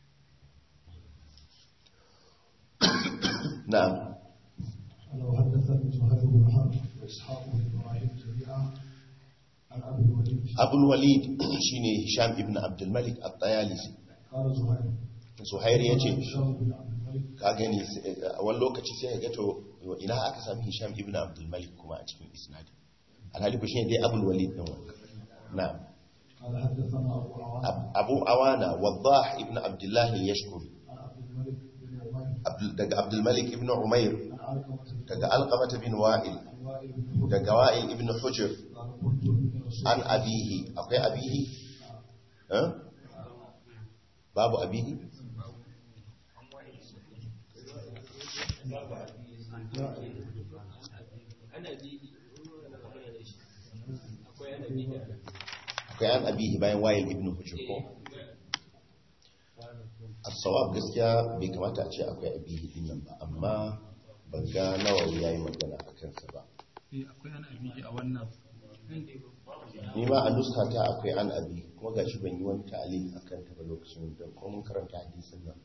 na'am لو حدثني زهير بن حرب واسحاق بن ابراهيم جميعا عن ابي الوليد abul walid shine hisham ibn abdul malik at-tayalisi قال زهير zuhair yace هشام بن عبد الملك ka gani a wani lokaci sai ga to ina aka sami hisham ibn abdul malik kuma a cikin isnad alhali ku shine dai abul walid din wannan na'am قال حدثنا ابو عوان abu awana wadah ibn abdullah al-yashkuri عن عبد الملك بن عمير daga abdul malik ibn umair عن علقمة بن daga alqamah bin wa'il وائل بن daga wa'il ibn hujr قال قلت لرسول an abihi akwai abihi eh babu abihi ana bibi akwai ana bibi akwai an abihi bayan wa'il ibn hujr ko as-sawab gaskiya bai kamata a ce akwai abihi din nan ba amma ban ga nawawi yayi magana akan sa ba akwai ana abiji a wannan ni ma a nuska ta akwai an abi kuma gashi ban yi wani ta'alil akan ta ba lokacin da kuma mun karanta hadisin nan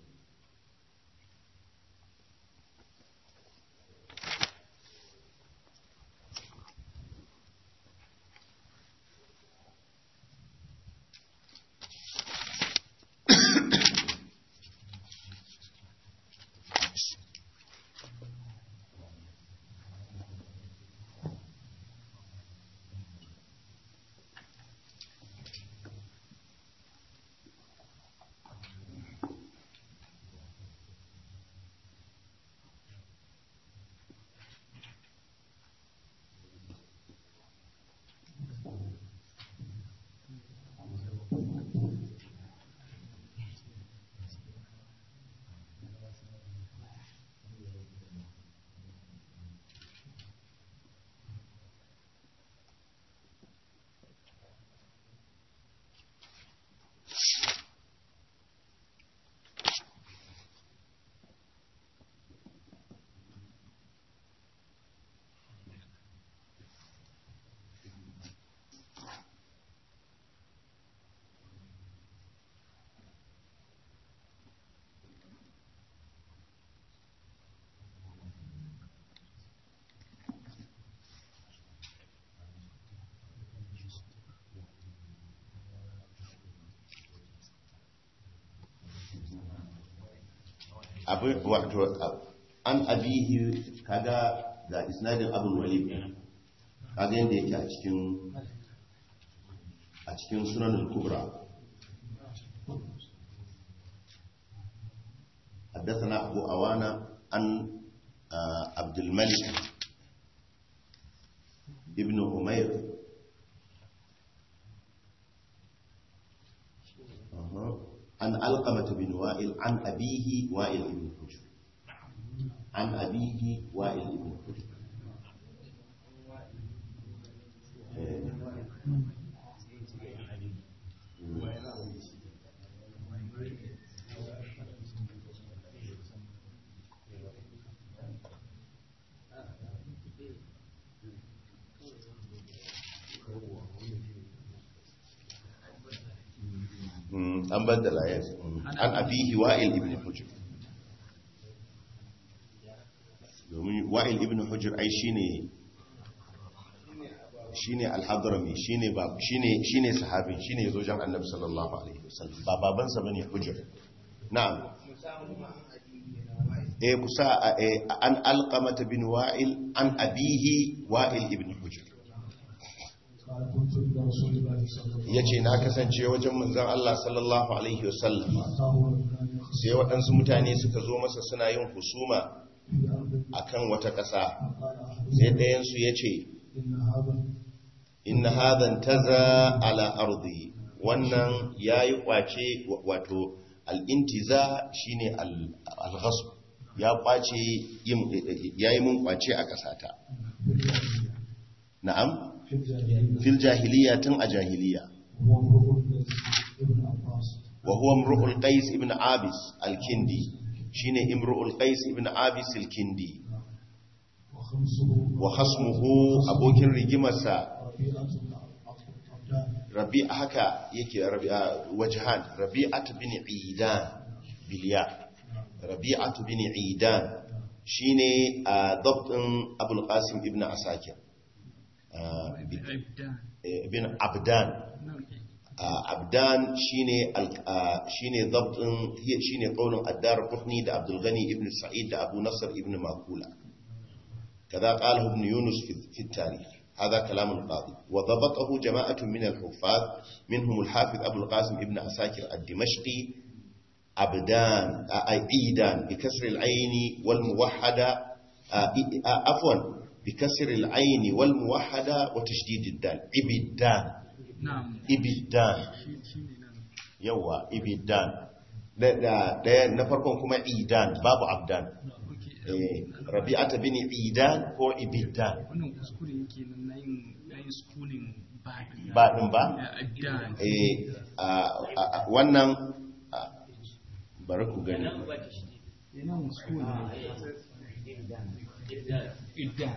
abin wato an abihi kaga ga isnadin abul walid kaga yanda yake a cikin a cikin sunan al-kubra حدثنا أبو أوانا عن عبد الملك ابن أمير عن علقمة بن وائل عن أبيه وائل بن حجر عن أبيه وائل بن حجر an baddala yes an abihi wa'il ibn hujr domin wa'il ibn hujr ai shine shine al-hadrami shine ba shine shine sahabin shine yazo jan annabi sallallahu alaihi wasallam ba babansa bane hujr na'am eh kusa an alqamata bin wa'il an abihi wa'il ibn hujr yace na kasance wajen manzon Allah sallallahu alaihi wasallam sai waɗansu mutane suka zo masa suna yin husuma akan wata ƙasa sai ɗayan su yace inna hadhan taza ala ardi wannan yayi kwace wato al-intiza shine al-ghasb ya kwace yayi mun kwace a ƙasata na'am fil jahiliya tun a jahiliya wa huwa imru'ul qais ibn abis al-kindi shine imru'ul qais ibn abis al-kindi wa khasmuhu abokin rigimarsa rabi'a haka yake rabi'a wajhan rabi'at bin idan biliya rabi'at bin idan shine dabtin abul qasim ibn asakir bin abdan abdan shine shine dabtin shine qaulun ad-darqutni da abdul ghani ibn sa'id da abu nasr ibn makula kaza qala ibn yunus fi at-tarikh هذا كلام القاضي وضبطه جماعة من الحفاظ منهم الحافظ أبو القاسم ابن عساكر الدمشقي أبدان عيدان بكسر العين والموحدة عفوا بكسر العين والموحدة وتشديد الدال إبدان نعم إبدان يوا إبدان ده نفرقون كما عيدان باب عبدان rabi'ata bin idan ko ibidan wannan kuskure yake nan nayin nayin schooling ba din ba eh wannan bari ku gani ina school idan idan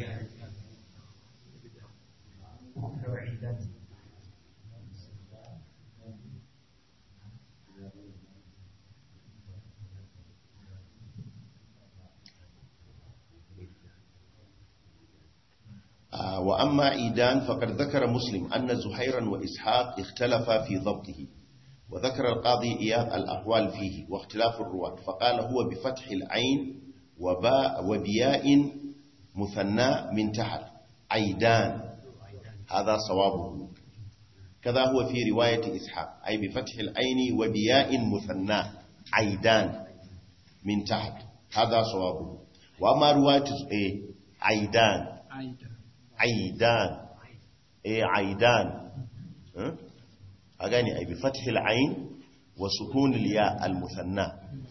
وأما عيدان فقد ذكر مسلم أن زهيرا وإسحاق اختلفا في ضبطه وذكر القاضي إياب الأقوال فيه واختلاف الرواة فقال هو بفتح العين وباء وبياء مثنى من تحت عيدان هذا صوابه كذا هو في رواية إسحاق أي بفتح العين وبياء مثنى عيدان من تحت هذا صوابه وأما رواية إيه عيدان عيدان اي عيدان اغاني اي بفتح العين وسكون الياء المثنى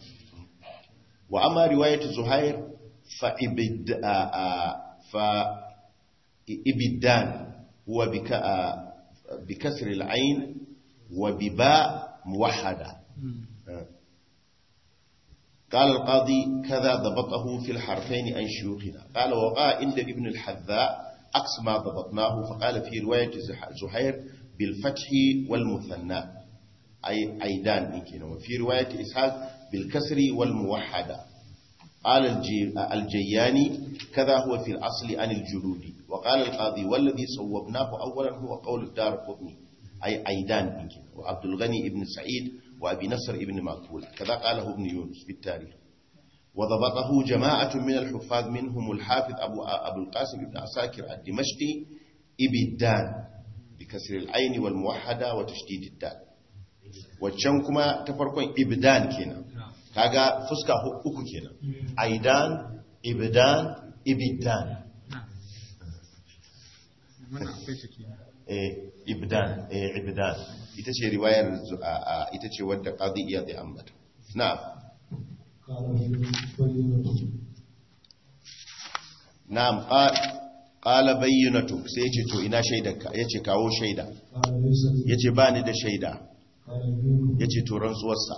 واما روايه زهير فابد فابدان هو بك بكسر العين وبباء موحده قال القاضي كذا ضبطه في الحرفين عن شيوخنا قال وقع عند ابن الحذاء عكس ما ضبطناه فقال في رواية زهير بالفتح والمثنى أي عيدان يمكن وفي رواية إسحاق بالكسر والموحدة قال الجياني كذا هو في الأصل عن الجلودي وقال القاضي والذي صوبناه أولا هو قول الدارقطني أي عيدان يمكن وعبد الغني ابن سعيد وأبي نصر ابن مقبول كذا قاله ابن يونس في التاريخ وضبطه جماعة من الحفاظ منهم الحافظ أبو, أبو القاسم ابن عساكر الدمشقي إبدان بكسر العين والموحدة وتشديد الدال وشنكما تفرقون إبدان كنا كاغا فسكا أكو كنا عيدان إبدان إبدان إبدان إبدان ita ce riwayar ita ce wadda qadi iyad ya ambata na'am na'am qala bayyinatu sai yace to ina shaidarka yace kawo shaida yace ba ni da shaida yace to rantsuwarsa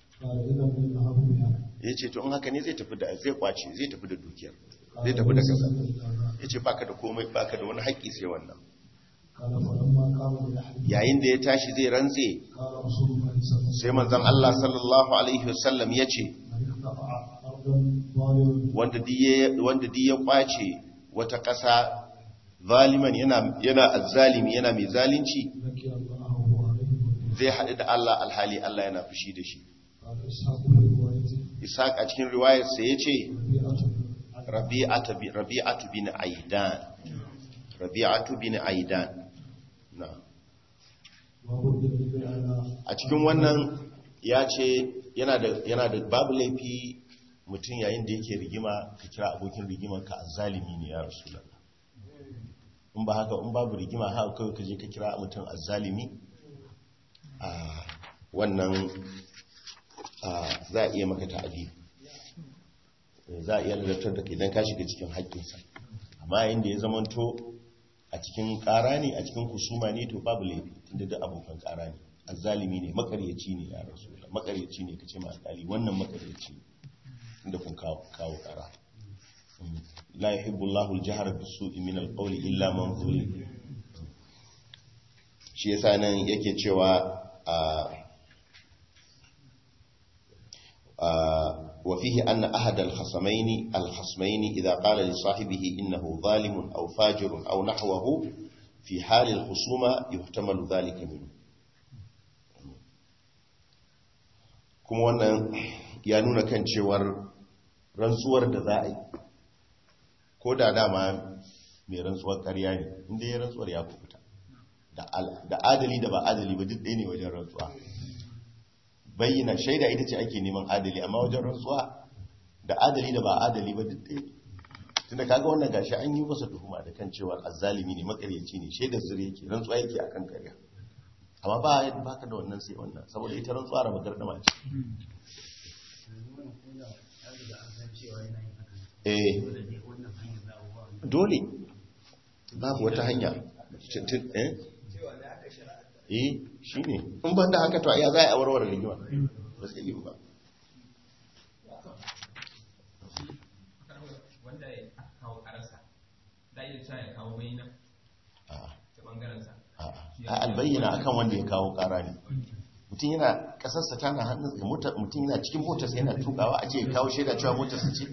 yace to in haka ne zai tafi da zai kwace zai tafi da dukiyar zai tafi da kasa yace baka da komai baka da wani haƙƙi sai wannan قال فلما قام ليحلف yayin da ya tashi zai rantse قال رسول الله صلى الله عليه sai manzon Allah sallallahu alaihi wasallam yace وسلم من اقتطع أرضا ظالما wanda diye wanda diye kwace wata ƙasa zaliman yana yana azzalimi yana mai zalunci لقي الله وهو عليه zai haɗu da Allah alhali Allah yana fushi da shi. قال إسحاق في روايته Ishaq a cikin riwayarsa ya ce ربيعة rabi'atu bin aidan rabi'atu bin aidan na وهو الذي على a cikin wannan ya ce yana da yana da babu laifi mutum yayin da yake rigima ka kira abokin rigimar ka azzalimi ne ya rasulullah in ba haka in babu rigima haka kawai ka je ka kira mutum azzalimi a wannan za a iya maka ta'adi za a iya lalatar da kai don ka shiga cikin haƙƙinsa amma yayin da ya zamanto a cikin ƙara ne a cikin kusuma ne to babu laifi tunda da abokan ƙara ne azzalimi ne makaryaci ne ya rasu makaryaci ne kace ma alƙali wannan makaryaci ne tunda kun kawo kawo ƙara la yuhibbu Allahu al-jahra bis-su'i min al-qawli illa man zulim shi yasa nan yake cewa وفيه أن أحد الخصمين الخصمين إذا قال لصاحبه إنه ظالم أو فاجر أو نحوه في حال الخصومة يحتمل ذلك منه kuma wannan ya nuna kan cewar rantsuwar da za a yi ko da dama mai rantsuwar ƙarya ne inda ya rantsuwar ya kufuta da adali da ba adali ba duk ɗaya ne wajen rantsuwa bayyana shaida ita ce ake neman adali amma wajen rantsuwa da adali da ba adali ba duk ɗaya tunda kaga wannan gashi an yi masa tuhuma da kan cewa azzalimi ne makaryaci ne shaidar zure yake rantsuwa yake akan ƙarya amma ba ya baka da wannan sai wannan saboda ita rantsuwa raba gardama ce eh dole babu wata hanya eh eh shi ne in ban da haka to ya za a warware rigima ba su yi ba wanda ya kawo karasa da iya cewa ya kawo bayyana ta bangarensa a albayyana akan wanda ya kawo kara ne mutum yana kasarsa tana hannun mutum yana cikin motarsa yana tukawa a ce ya kawo shaida cewa motarsa ce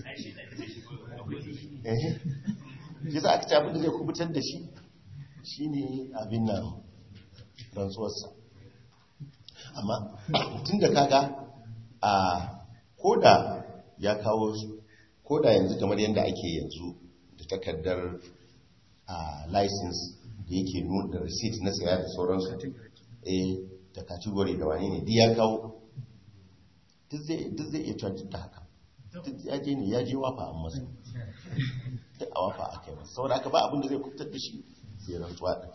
shi za a ka abin da zai kubutar da shi shi ne abin nan rantsuwarsa amma tun da kaga a koda ya kawo koda yanzu kamar yadda ake yanzu da takardar a license da yake nuna da receipt na saya da sauransu eh da category da wani ne duk ya kawo duk zai iya canjin da haka duk ya je ne ya je wafa an masa duk a wafa a kai masa saboda aka ba abin da zai kubutar da shi sai rantsuwa ɗin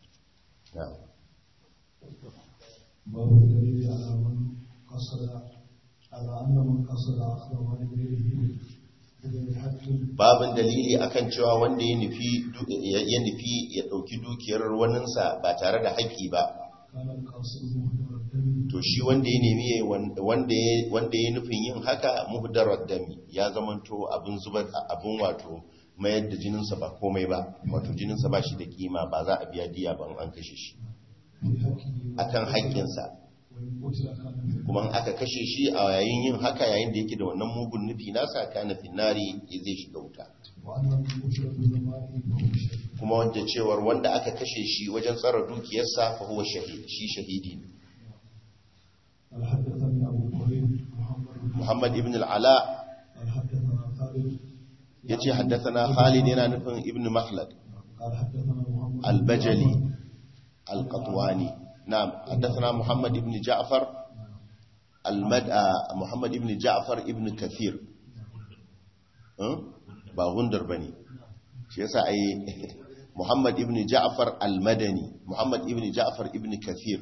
باب الدليل على من قصد على أن من قصد أخذ مال غيره بدون حق babin dalili akan cewa wanda ya nufi ya nufi ya dauki dukiyar waninsa ba tare da haƙƙi ba كان القاصد مهدر الدم to shi wanda ya nemi wanda ya wanda ya nufin yin haka muhdarar dami ya zamanto abin zubar abin wato mayar da jininsa ba komai ba wato jininsa ba shi da kima ba za a biya diya ba an kashe shi في حقه akan haƙƙinsa وإن قتل كان kuma in aka kashe shi a yayin yin haka yayin da yake da wannan mugun nufi nasa kana finnari zai shiga wuta وأن من قتل دون ماله فهو شهيد kuma wanda cewar wanda aka kashe shi wajen tsara dukiyarsa fa huwa shahid shi shahidi ne قال حدثني أبو كريم محمد بن Muhammad ibn al-Ala قال حدثنا خالد yace haddathana Khalid yana nufin ibn Makhlad قال حدثنا محمد بن al-Bajali جعفر. al-Qatwani na'am haddathana Muhammad ibn Ja'far al-Mad'a Muhammad ibn Ja'far ibn Kathir eh ba gundar bane shi yasa ai Muhammad ibn Ja'far al-Madani Muhammad ibn Ja'far ibn Kathir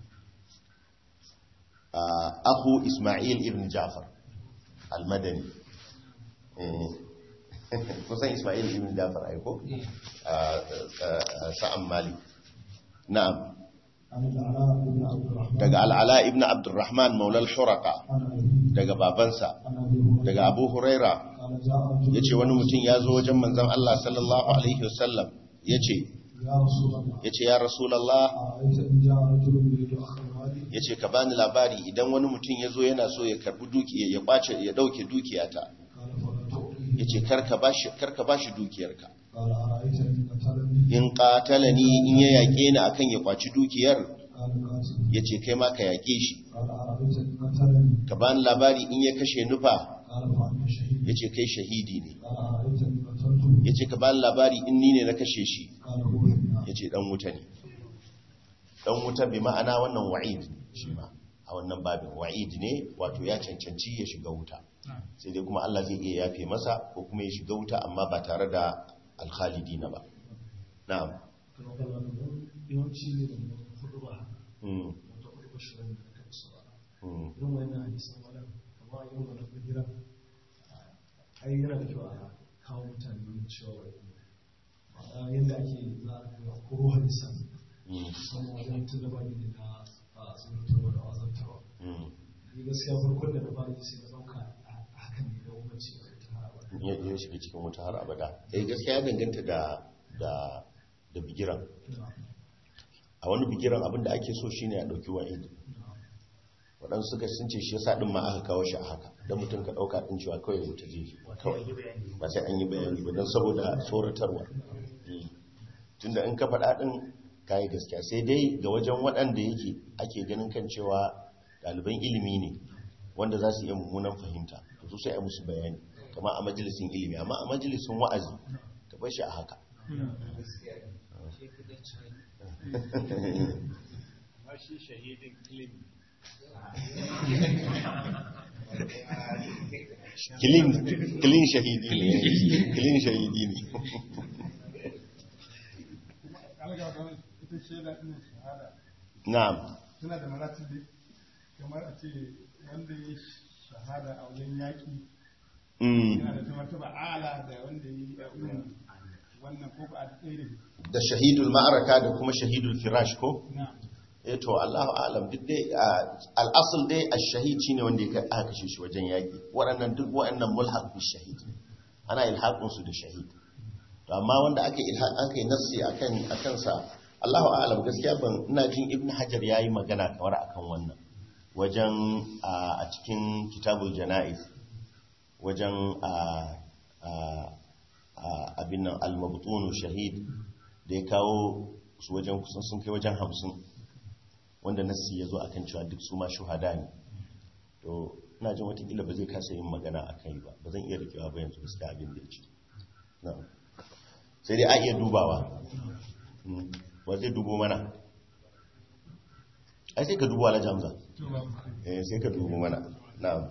akhu Ismail ibn Ja'far al-Madani kusan Ismail ibn Ja'far ai ko sa'an Malik na'am عن العلاء بن عبد الرحمن daga al-Ala ibn Abdurrahman maula al-Huraqa عن أبيه daga babansa عن أبي هريرة daga Abu Huraira قال جاء رجل yace wani mutum ya zo wajen manzon Allah sallallahu alaihi wasallam yace ya ce ya rasulallah ya ce ka bani labari idan wani mutum ya zo yana so ya karbi dukiya ya kwace ya dauke dukiyata ya ce karka ba shi dukiyarka in qatalani in ya yake ni akan ya kwaci dukiyar ya ce kai ma ka yake shi ka bani labari in ya kashe nufa ya ce kai shahidi ne ya ce ka bani labari in ni ne na kashe shi ya ce dan wuta ne dan wuta bi ma'ana wannan wa'id shi ma a wannan babin wa'id ne wato ya cancanci ya shiga wuta sai dai kuma Allah zai iya yafe masa ko kuma ya shiga wuta amma ba tare da alkhalidina ba na'am yawanci ne da hudu ba wata hudu ba shirin da kan su ba irin wani hadisan wadda kama yin wani hujira ai yana da kyau a kawo mutane wani cewa yadda ake za a ga koro hadisan musamman wajen tun da ba ne na zurtarwa da wazantarwa ni gaskiya farkon da na ba ne sai na dauka a hakan ne da umarci ya shiga cikin wuta har abada eh gaskiya ya danganta da da da bigiran a wani bigiran abinda ake so shine a dauki wa'idi waɗansu suka sun ce shi yasa din ma aka kawo shi a haka dan mutum ka dauka din cewa kawai wuta je kawai ba sai an yi bayani ba dan saboda tsoratarwa tunda in ka faɗa din kai gaskiya sai dai ga wajen waɗanda yake ake ganin kan cewa ɗaliban ilimi ne wanda za su iya mummunan fahimta to su sai a musu bayani kama a majalisin ilimi amma a majalisin wa'azi ka bar shi a haka shi shahidin kilin kilin shahidi ne kilin shahidi ne na'am suna da maratibi kamar a ce wanda ya shahada a wajen yaƙi yana da ta martaba ala da wanda ya yi irin wannan ko ba a tsere da shahidul ma'araka da kuma shahidul firash ko eh to Allahu a'lam duk dai al-asl dai ash-shahid shine wanda ya aka kashe shi wajen yaki waɗannan duk waɗannan mulhaq bi shahid ana ilhaqun su da shahid to amma wanda aka ilhaq aka yi nassi akan akan sa Allahu a'lam gaskiya ban ina jin Ibn Hajar yayi magana kamar akan wannan wajen a cikin kitabul janaiz wajen abin nan al-mabtunu shahid da ya kawo su wajen kusan sun kai wajen hamsin wanda nassi ya zo a kan cewa duk su ma shuhada ne to ina jin watakila ba zai kasa yin magana a kai ba ba zan iya rikewa ba yanzu gaskiya abin da ya ce sai dai a iya dubawa ba zai dubo mana ai sai ka dubo ala jamza sai ka dubo mana na'am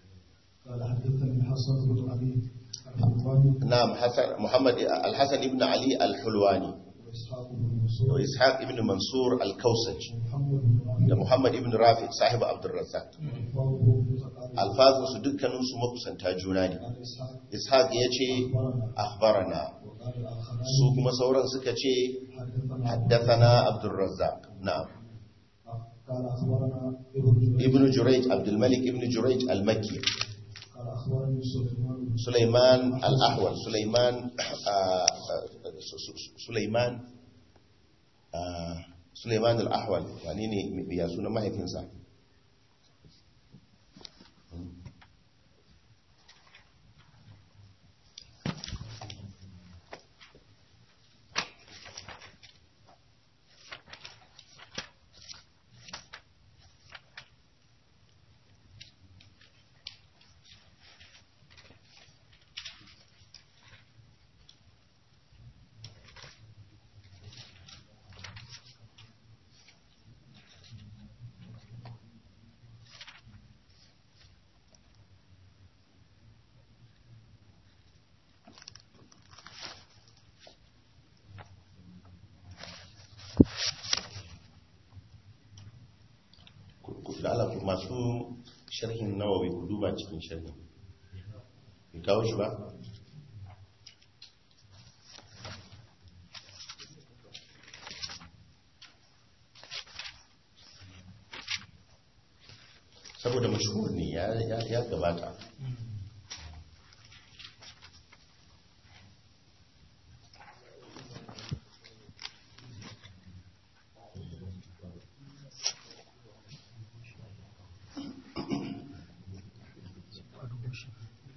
نعم حسن محمد الحسن ابن علي الحلواني وإسحاق ابن منصور الكوسج محمد ابن رافع صاحب عبد الرزاق الفاظ su dukkanin su makusanta juna ne ishaq yace akhbarana su kuma sauran suka ce haddathana abdur razzaq na'am ibn jurayj abdul malik ibn jurayj al-makki سليمان الأحول سليمان سليمان سليمان الأحول يعني ne ya sunan mahaifinsa da ala masu sharhin nawawi ku duba cikin sharhin bai kawo shi ba saboda mashhur ne ya gabata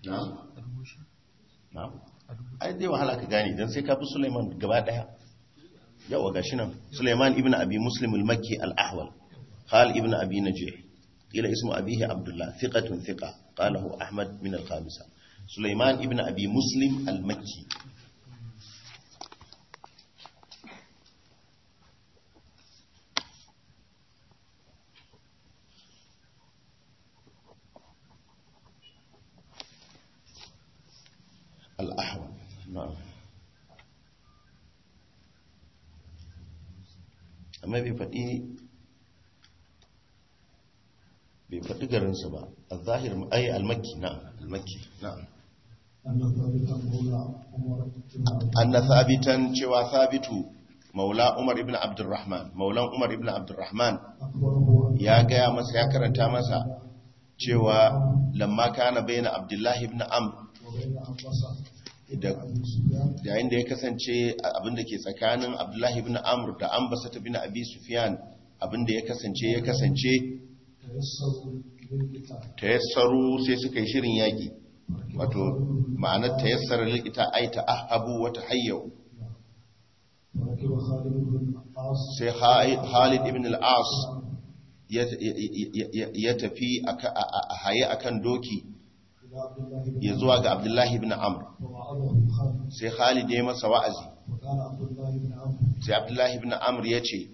na ai dai wahala ka gane dan sai ka fi Sulaiman gaba daya yawa gashi nan Sulaiman ibn Abi Muslim al-Makki al-Ahwal Khal ibn Abi Najih ila ismu abihi Abdullah thiqatun thiqa qalahu Ahmad min al-khamisa Sulaiman ibn Abi Muslim al-Makki al-Ahwal na'am amma bai faɗi bai faɗi garinsa ba a zahir ayi al-makki na al-makki na anna thabitan cewa thabitu maula umar ibn abdurrahman maulan umar ibn abdurrahman ya gaya masa ya karanta masa cewa lamma kana baina abdullahi ibn amr yayin da ya kasance abinda ke tsakanin abdullahi ibn amr da ambasata bin abi sufyan abinda ya kasance ya kasance tayassaru sai suka yi shirin yaki wato ma'anar tayassara likita ai ta'ahabu wa tahayyu sai Khalid ibn al-As ya tafi a haye akan doki ya zuwa ga Abdullahi ibn Amr sai Khalid ya masa wa'azi sai Abdullahi ibn Amr ya ce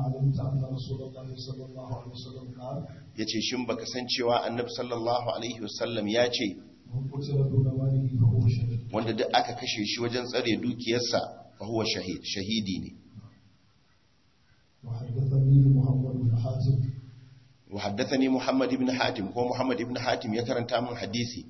ya ce shin baka san cewa annabi sallallahu alaihi wasallam ya ce wanda duk aka kashe shi wajen tsare dukiyarsa fa huwa shahid shahidi ne wa haddathani Muhammad ibn Hatim ko Muhammad ibn Hatim ya karanta min hadisi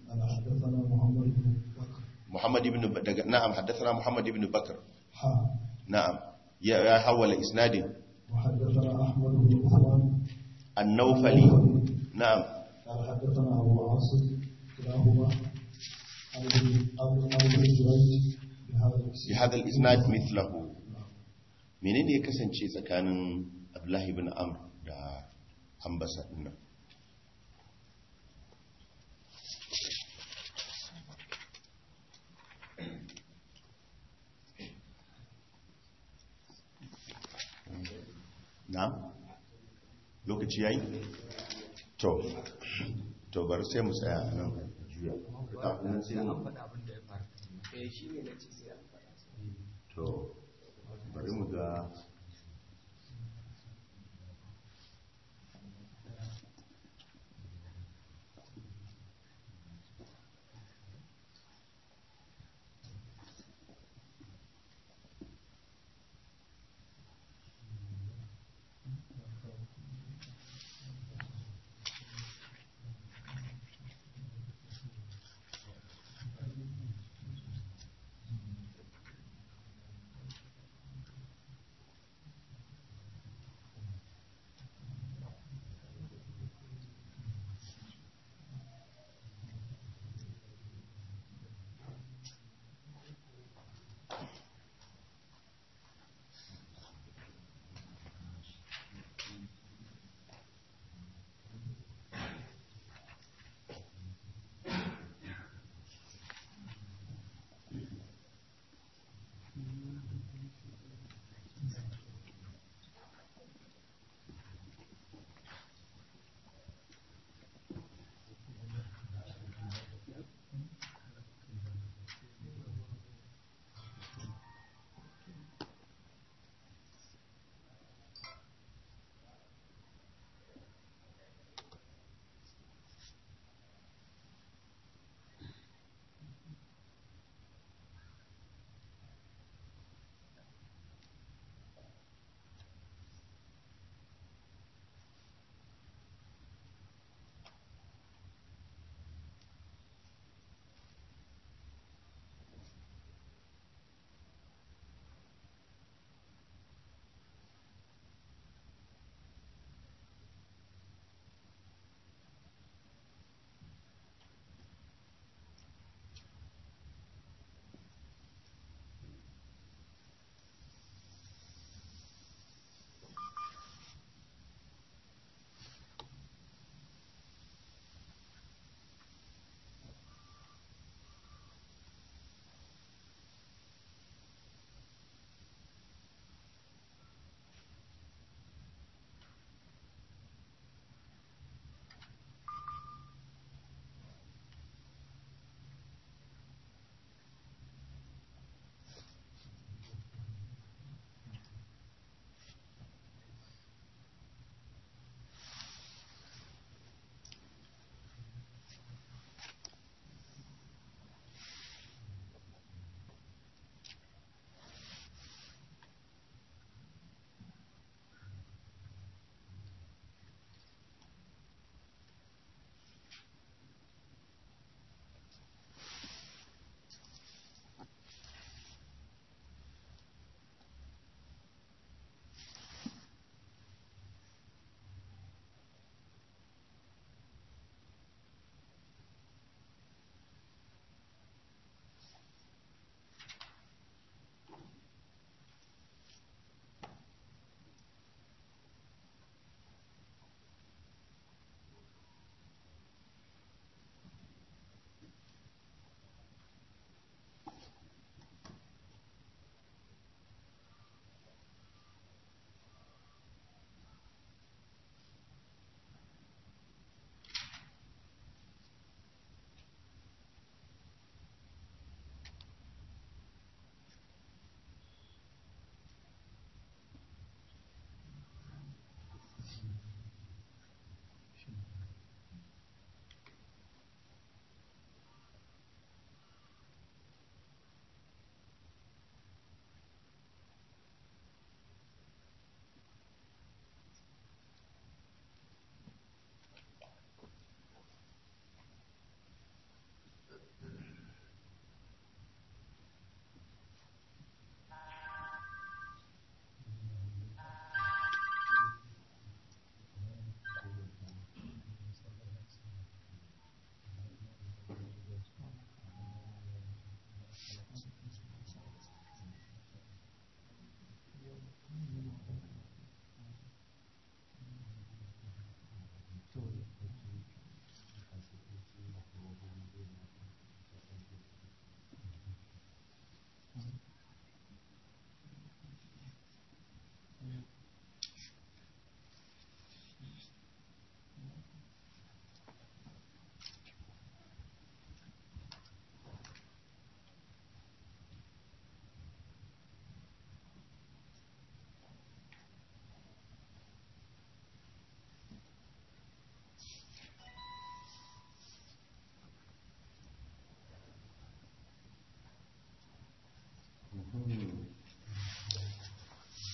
Muhammad ibn daga na'am haddathana Muhammad ibn Bakr na'am ya ya hawala isnadin وحدثنا أحمد بن عثمان النوفلي نعم قال حدثنا أبو عاصم كلاهما عن ابن جريج بهذا الإسناد مثله منين ya kasance tsakanin Abdullah ibn Amr da Hambasa dinnan na lokaci yayi to to bar sai mu tsaya nan juya kafin sai mu faɗa abin da ya faru eh shine nace sai an faɗa to bari mu ga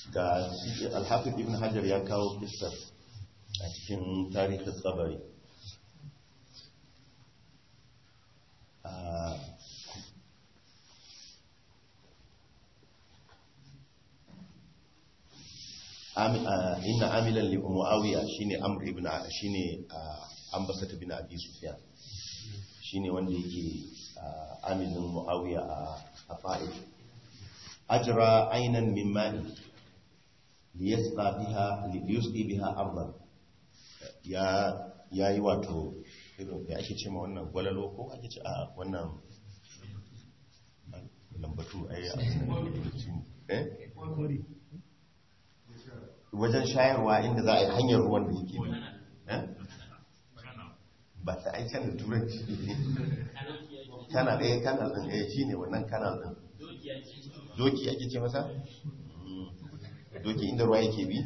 ga al-Hafiz Ibn Hajar ya kawo kissar a cikin tarihin Tabari. inna amilan li Muawiya shine Amr ibn shine ambassador bin Abi Sufyan shine wanda yake amilin Muawiya a Fa'id ajra aynan min ma'i liyasqa biha liyusqi biha ardan ya yayi wato ya ake ce ma wannan gwalalo ko ake ce a wannan lambatu ai eh wajen shayarwa inda za a yi hanyar ruwan da yake ba ta aikin da turanci kana ɗaya kanal ɗin ɗaya shi ne wannan kanal ɗin doki ake ce masa doki inda ruwa yake bi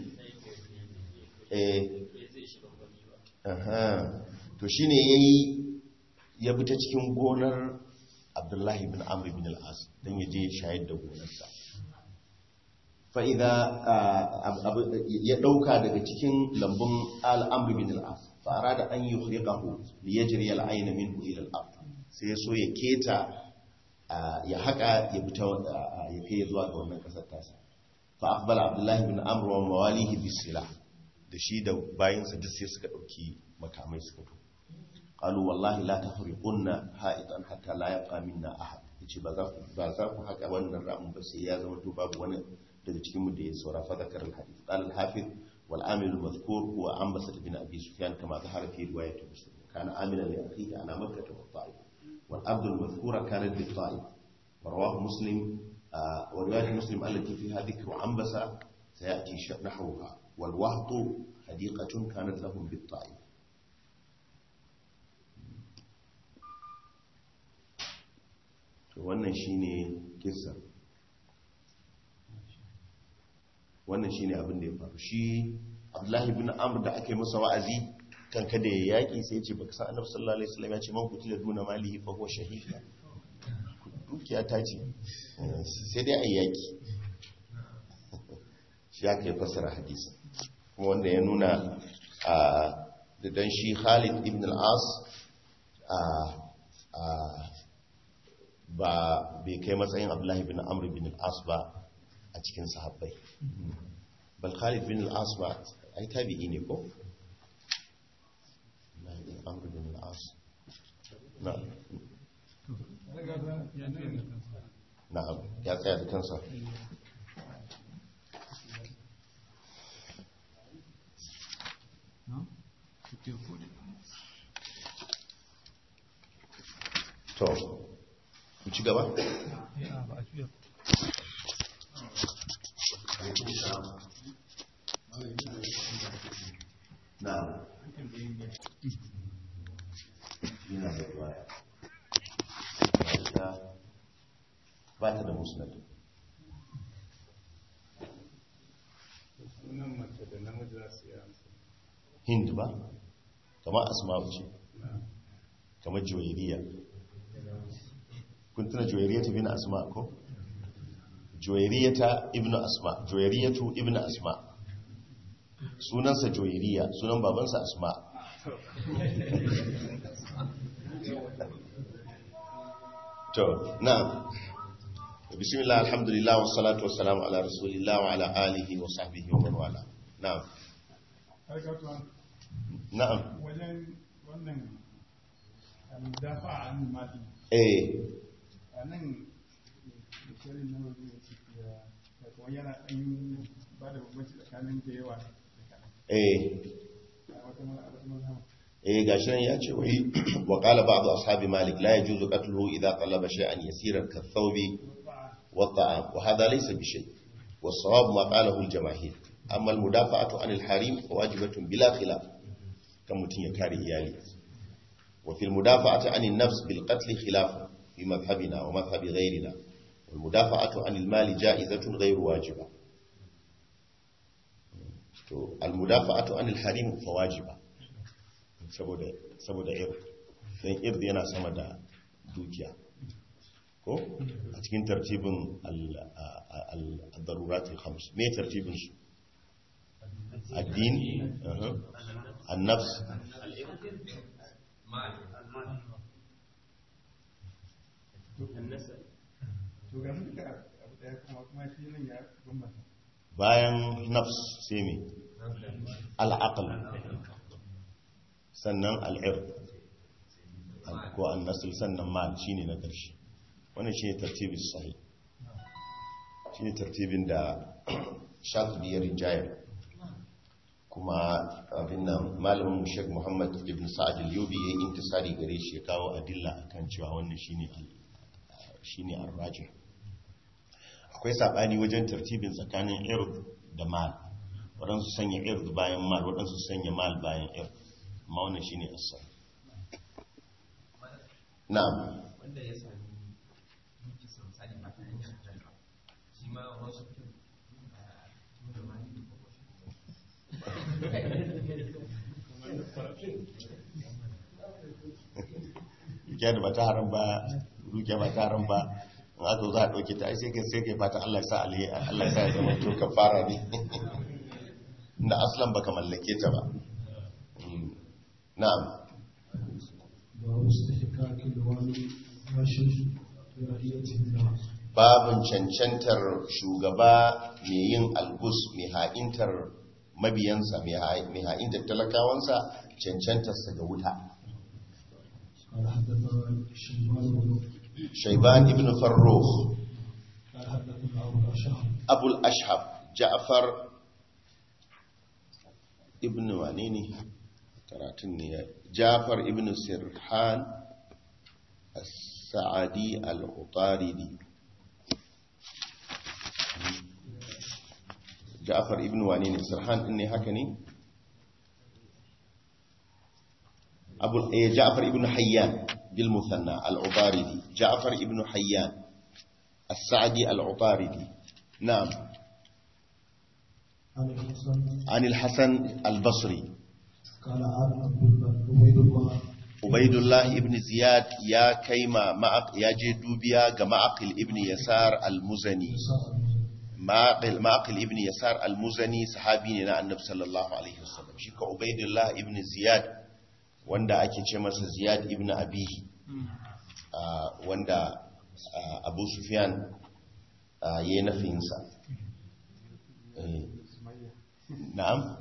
to shi ne ya yi ya bi ta cikin gonar abdullahi bin amr bin al'as don ya je shayar da gonarsa fa'ida ya ɗauka daga cikin lambun al'amri bin al'as fara da an yi hurikahu da ya jiri al'aina min hulir al'ab sai ya so ya keta ya haƙa ya fita ya kai zuwa ga wannan ƙasar tasa fa'akbala abdullahi bin amr wa mawalihi bisila da shi da bayansa duk sai suka ɗauki makamai suka to ƙalu wallahi la ta huri ƙunna ha'idan hatta la ya ƙamin na ahad ya ce ba za ku haƙa wannan ramin ba sai ya zama to babu wani daga cikin mu da ya saura fa zakar al-hadith qala al-hafiz wal amil al-mazkur huwa ambasat bin abi sufyan kama zahara fi riwayat muslim kana amilan li akhihi ala makkah wa ta'if wal abd al-mazkura kana bi ta'if wa rawahu muslim wa riwayat muslim allati fiha dhikru ambasa sayati nahwaha wal wahtu hadiqatun kanat lahum bi ta'if to wannan shine kissa wannan shine abin da ya faru shi Abdullahi ibn Amr da aka yi masa wa'azi kan kada ya yaki sai ya ce baka san Annabi sallallahu alaihi wasallam ya ce man kutila duna malihi fa huwa shahid dukiya ta ce sai dai ayi yaki shi aka yi fasara hadisi kuma wanda ya nuna a da dan shi Khalid ibn al-As a a ba bai kai matsayin Abdullahi ibn Amr ibn al-As ba a cikin sahabbai bal Khalid bin al-As ba ai tabi'i ne ko na ibn Amr bin al-As na na'am ya tsaya da kansa to ku ci gaba نعم yana da riwaya ba ta da musnad hind ba kama asma'u ce kama juwairiya kun tuna juwairiya ta bin asma ko juwairiyata ibnu asma juwairiyatu ibnu asma sunansa juwairiya sunan babansa asma to na'am bismillah alhamdulillah wassalatu wassalamu ala rasulillah wa ala alihi wa sahbihi wa man wala na'am na'am wajen wannan al-mudafa'a an mali eh anan shirin na wani ya kuma yana ɗan ba da bambanci tsakanin da yawa eh eh gashi nan ya ce wai wa qala ba'd ashabi malik la yajuzu qatluhu idha talaba shay'an yasiran ka thawbi wa ta'am wa hadha laysa bi shay wa sawab ma qalahu al jamaahir amma al mudafa'atu an al harim wajibatun bila khilaf kan mutun ya kare iyali wa fil mudafa'ati an an nafs bil qatl khilaf fi madhhabina wa madhhabi ghayrina wal mudafa'atu an al mal ja'izatun ghayru wajiba to al mudafa'atu an al harim fa wajiba saboda saboda ir dan ir yana sama da dukiya ko ko a cikin tartibin al-darurat al-khams me tartibin su addini an-nafs bayan nafs sai me al-aql sannan al-ird ko an-nasl sannan mal shine na ƙarshe wannan shine tartibin sahih shine tartibin da Shafi'i ya rinjayar kuma abin nan malamin Sheikh Muhammad ibn Sa'ad al-Yubi ya yi intisari gare shi ya kawo adilla akan cewa wannan shine shine ar-rajih akwai sabani wajen tartibin tsakanin ird da mal wadansu sanya ird bayan mal wadansu sanya mal bayan ird amma wannan shine as-sahih na'am wanda ya sami miki sansani ba ta hanyar halal shi ma wasu da mani ko rukiya da ba ta haram ba rukiya ba ta haram ba in aka za a ɗauke ta sai kai sai kai fata Allah ya sa alhi Allah ya sa ya zama to kafara ne da aslan baka mallake ta ba na'am babin cancantar shugaba mai yin algus mai ha'intar mabiyansa mai ha'intar talakawansa cancantarsa ga wuta shaiban ibn farrukh abul ashhab ja'far ibn wane ne karatun ne ja'far ibn sirhan as-sa'adi al-utaridi ja'far ibn wane ne sirhan din ne haka ne abu eh ja'far ibn hayyan bil muthanna al-utaridi ja'far ibn hayyan as-sa'di al-utaridi na'am عن الحسن البصري قال عبيد الله عبيد الله ابن زياد يا كيما معق يا جدوبيا جماعقل ابن يسار المزني معقل معقل ابن يسار المزني صحابي ne na annabi sallallahu alaihi wasallam shi ka Ubaidullah ibn Ziyad wanda ake ce masa Ziyad ibn Abihi wanda Abu Sufyan yayin nafinsa na'am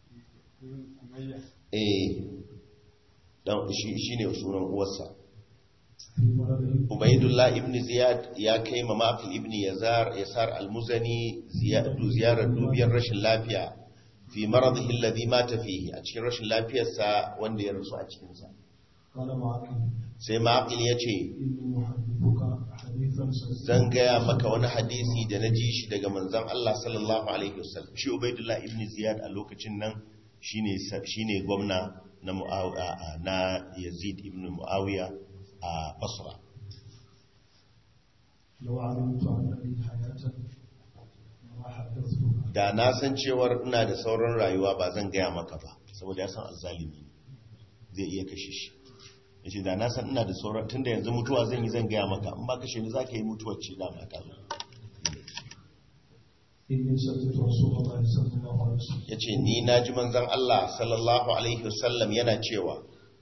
eh dan shi shine sunan uwarsa Ubaidullah ibn Ziyad ya kai ma Maqil ibn Yazar Yasar al-Muzani ziyarar dubiyar rashin lafiya fi maradihi alladhi mata fihi a cikin rashin lafiyarsa wanda ya rasu a cikin sa sai Maqil yace zan gaya maka wani hadisi da na ji shi daga manzon Allah sallallahu alaihi wasallam shi Ubaidullah ibn Ziyad a lokacin nan shine shine gwamna na Muawiya na Yazid ibn Muawiya a Basra da na san cewar ina da sauran rayuwa ba zan gaya maka ba saboda ya san azzalimi zai iya kashe shi yace da na san ina da sauran tunda yanzu mutuwa zan yi zan gaya maka in ba kashe ni zaka yi mutuwar ce da mata yace ni naji manzon Allah sallallahu alaihi wasallam yana cewa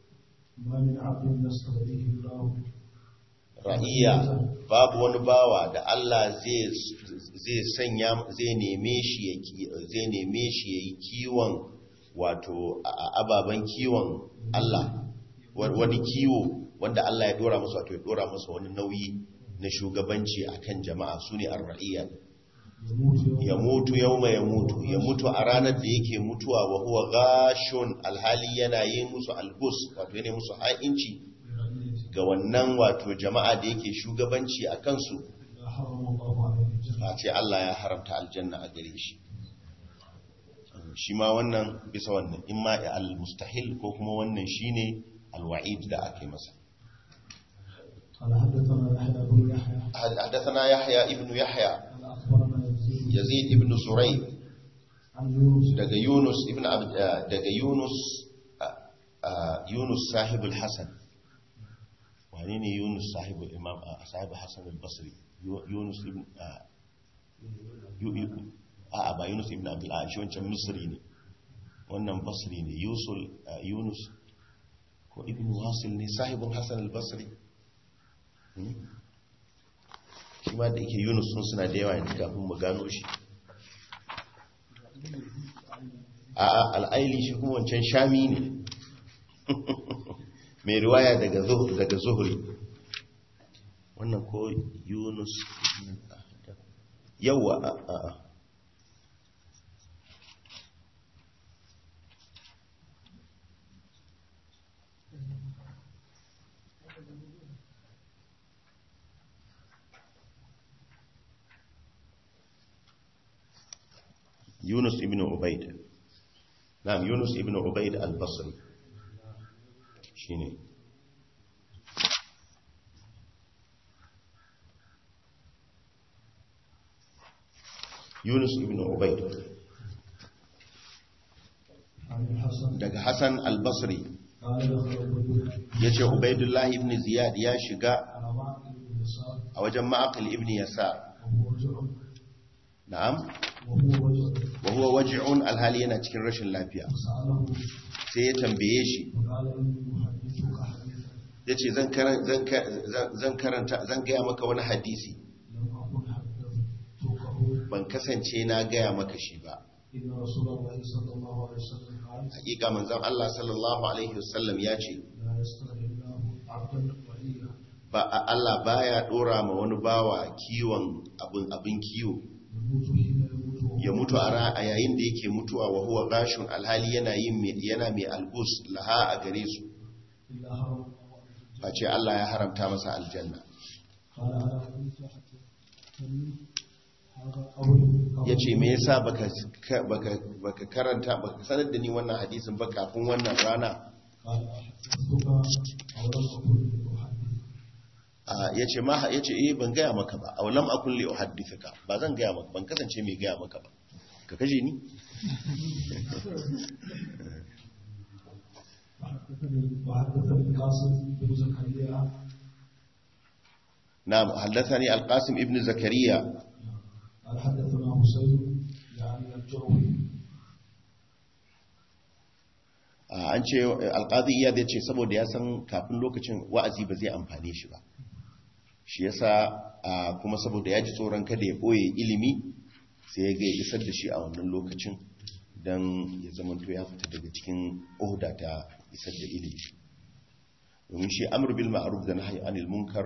ra'iya babu wani bawa da Allah zai zai sanya zai neme shi zai neme shi yayi kiwon wato ababan kiwon Allah wani kiwo wanda Allah ya dora masa wato ya dora masa wani nauyi na shugabanci akan jama'a sune ar-ra'iya ya mutu yauma ya mutu ya mutu a ranar da yake mutuwa wa huwa ghashun alhali yana yin musu albus wato yana musu ha'inci ga wannan wato jama'a da yake shugabanci a kansu a ce Allah ya haramta aljanna a gare shi shi ma wannan bisa wannan imma al-mustahil ko kuma wannan shine al-wa'id da ake masa حدثنا يحيى ابن يحيى يزيد ابن زريع daga Yunus ibn daga Yunus Yunus sahibul Hasan wani ne Yunus sahibu imam a sahibu Hassan al-Basri Yunus ibn a ba Yunus ibn Abdul Aziz wancan Misri ne wannan Basri ne Yusul Yunus ko ibn Wasil ne sahibin Hassan al-Basri shi ma da yake Yunus sun suna da yawa yanzu kafin mu gano shi a al-Aili shi kuma wancan Shami ne mai riwaya daga daga Zuhri wannan ko Yunus yawa a a Yunus ibn Ubayd na'am Yunus ibn Ubayd al-Basri shine Yunus ibn Ubayd daga Hassan al-Basri yace Ubaydullah ibn Ziyad ya shiga a wajen Ma'aqil ibn Yasar na'am wa huwa waj'un alhali yana cikin rashin lafiya sai ya tambaye shi yace zan karanta zan karanta zan ga maka wani hadisi ban kasance na gaya maka shi ba hakika manzon Allah sallallahu alaihi wasallam ya ce ba Allah baya dora ma wani bawa kiwon abin abin kiwo ya mutu a yayin da yake mutuwa wa huwa gashun alhali yana yin yana mai algus laha a gare su face Allah ya haramta masa aljanna ya ce me yasa baka baka karanta baka sanar da ni wannan hadisin ba kafin wannan rana ya ce ma ya ce eh ban gaya maka ba aw lam akun li uhaddithuka ba zan gaya maka ban kasance mai gaya maka ba ka kaje ni نعم حدثني القاسم ابن زكريا قال حدثنا حسين يعني الجوهري an ce alqazi iya zai ce saboda ya san kafin lokacin wa'azi ba zai amfane shi ba shi yasa kuma saboda ya ji tsoron kada ya boye ilimi sai ya ga ya isar da shi a wannan lokacin dan ya zama to ya fita daga cikin uhda ta isar da ilimi domin shi amr bil ma'ruf da nahy anil munkar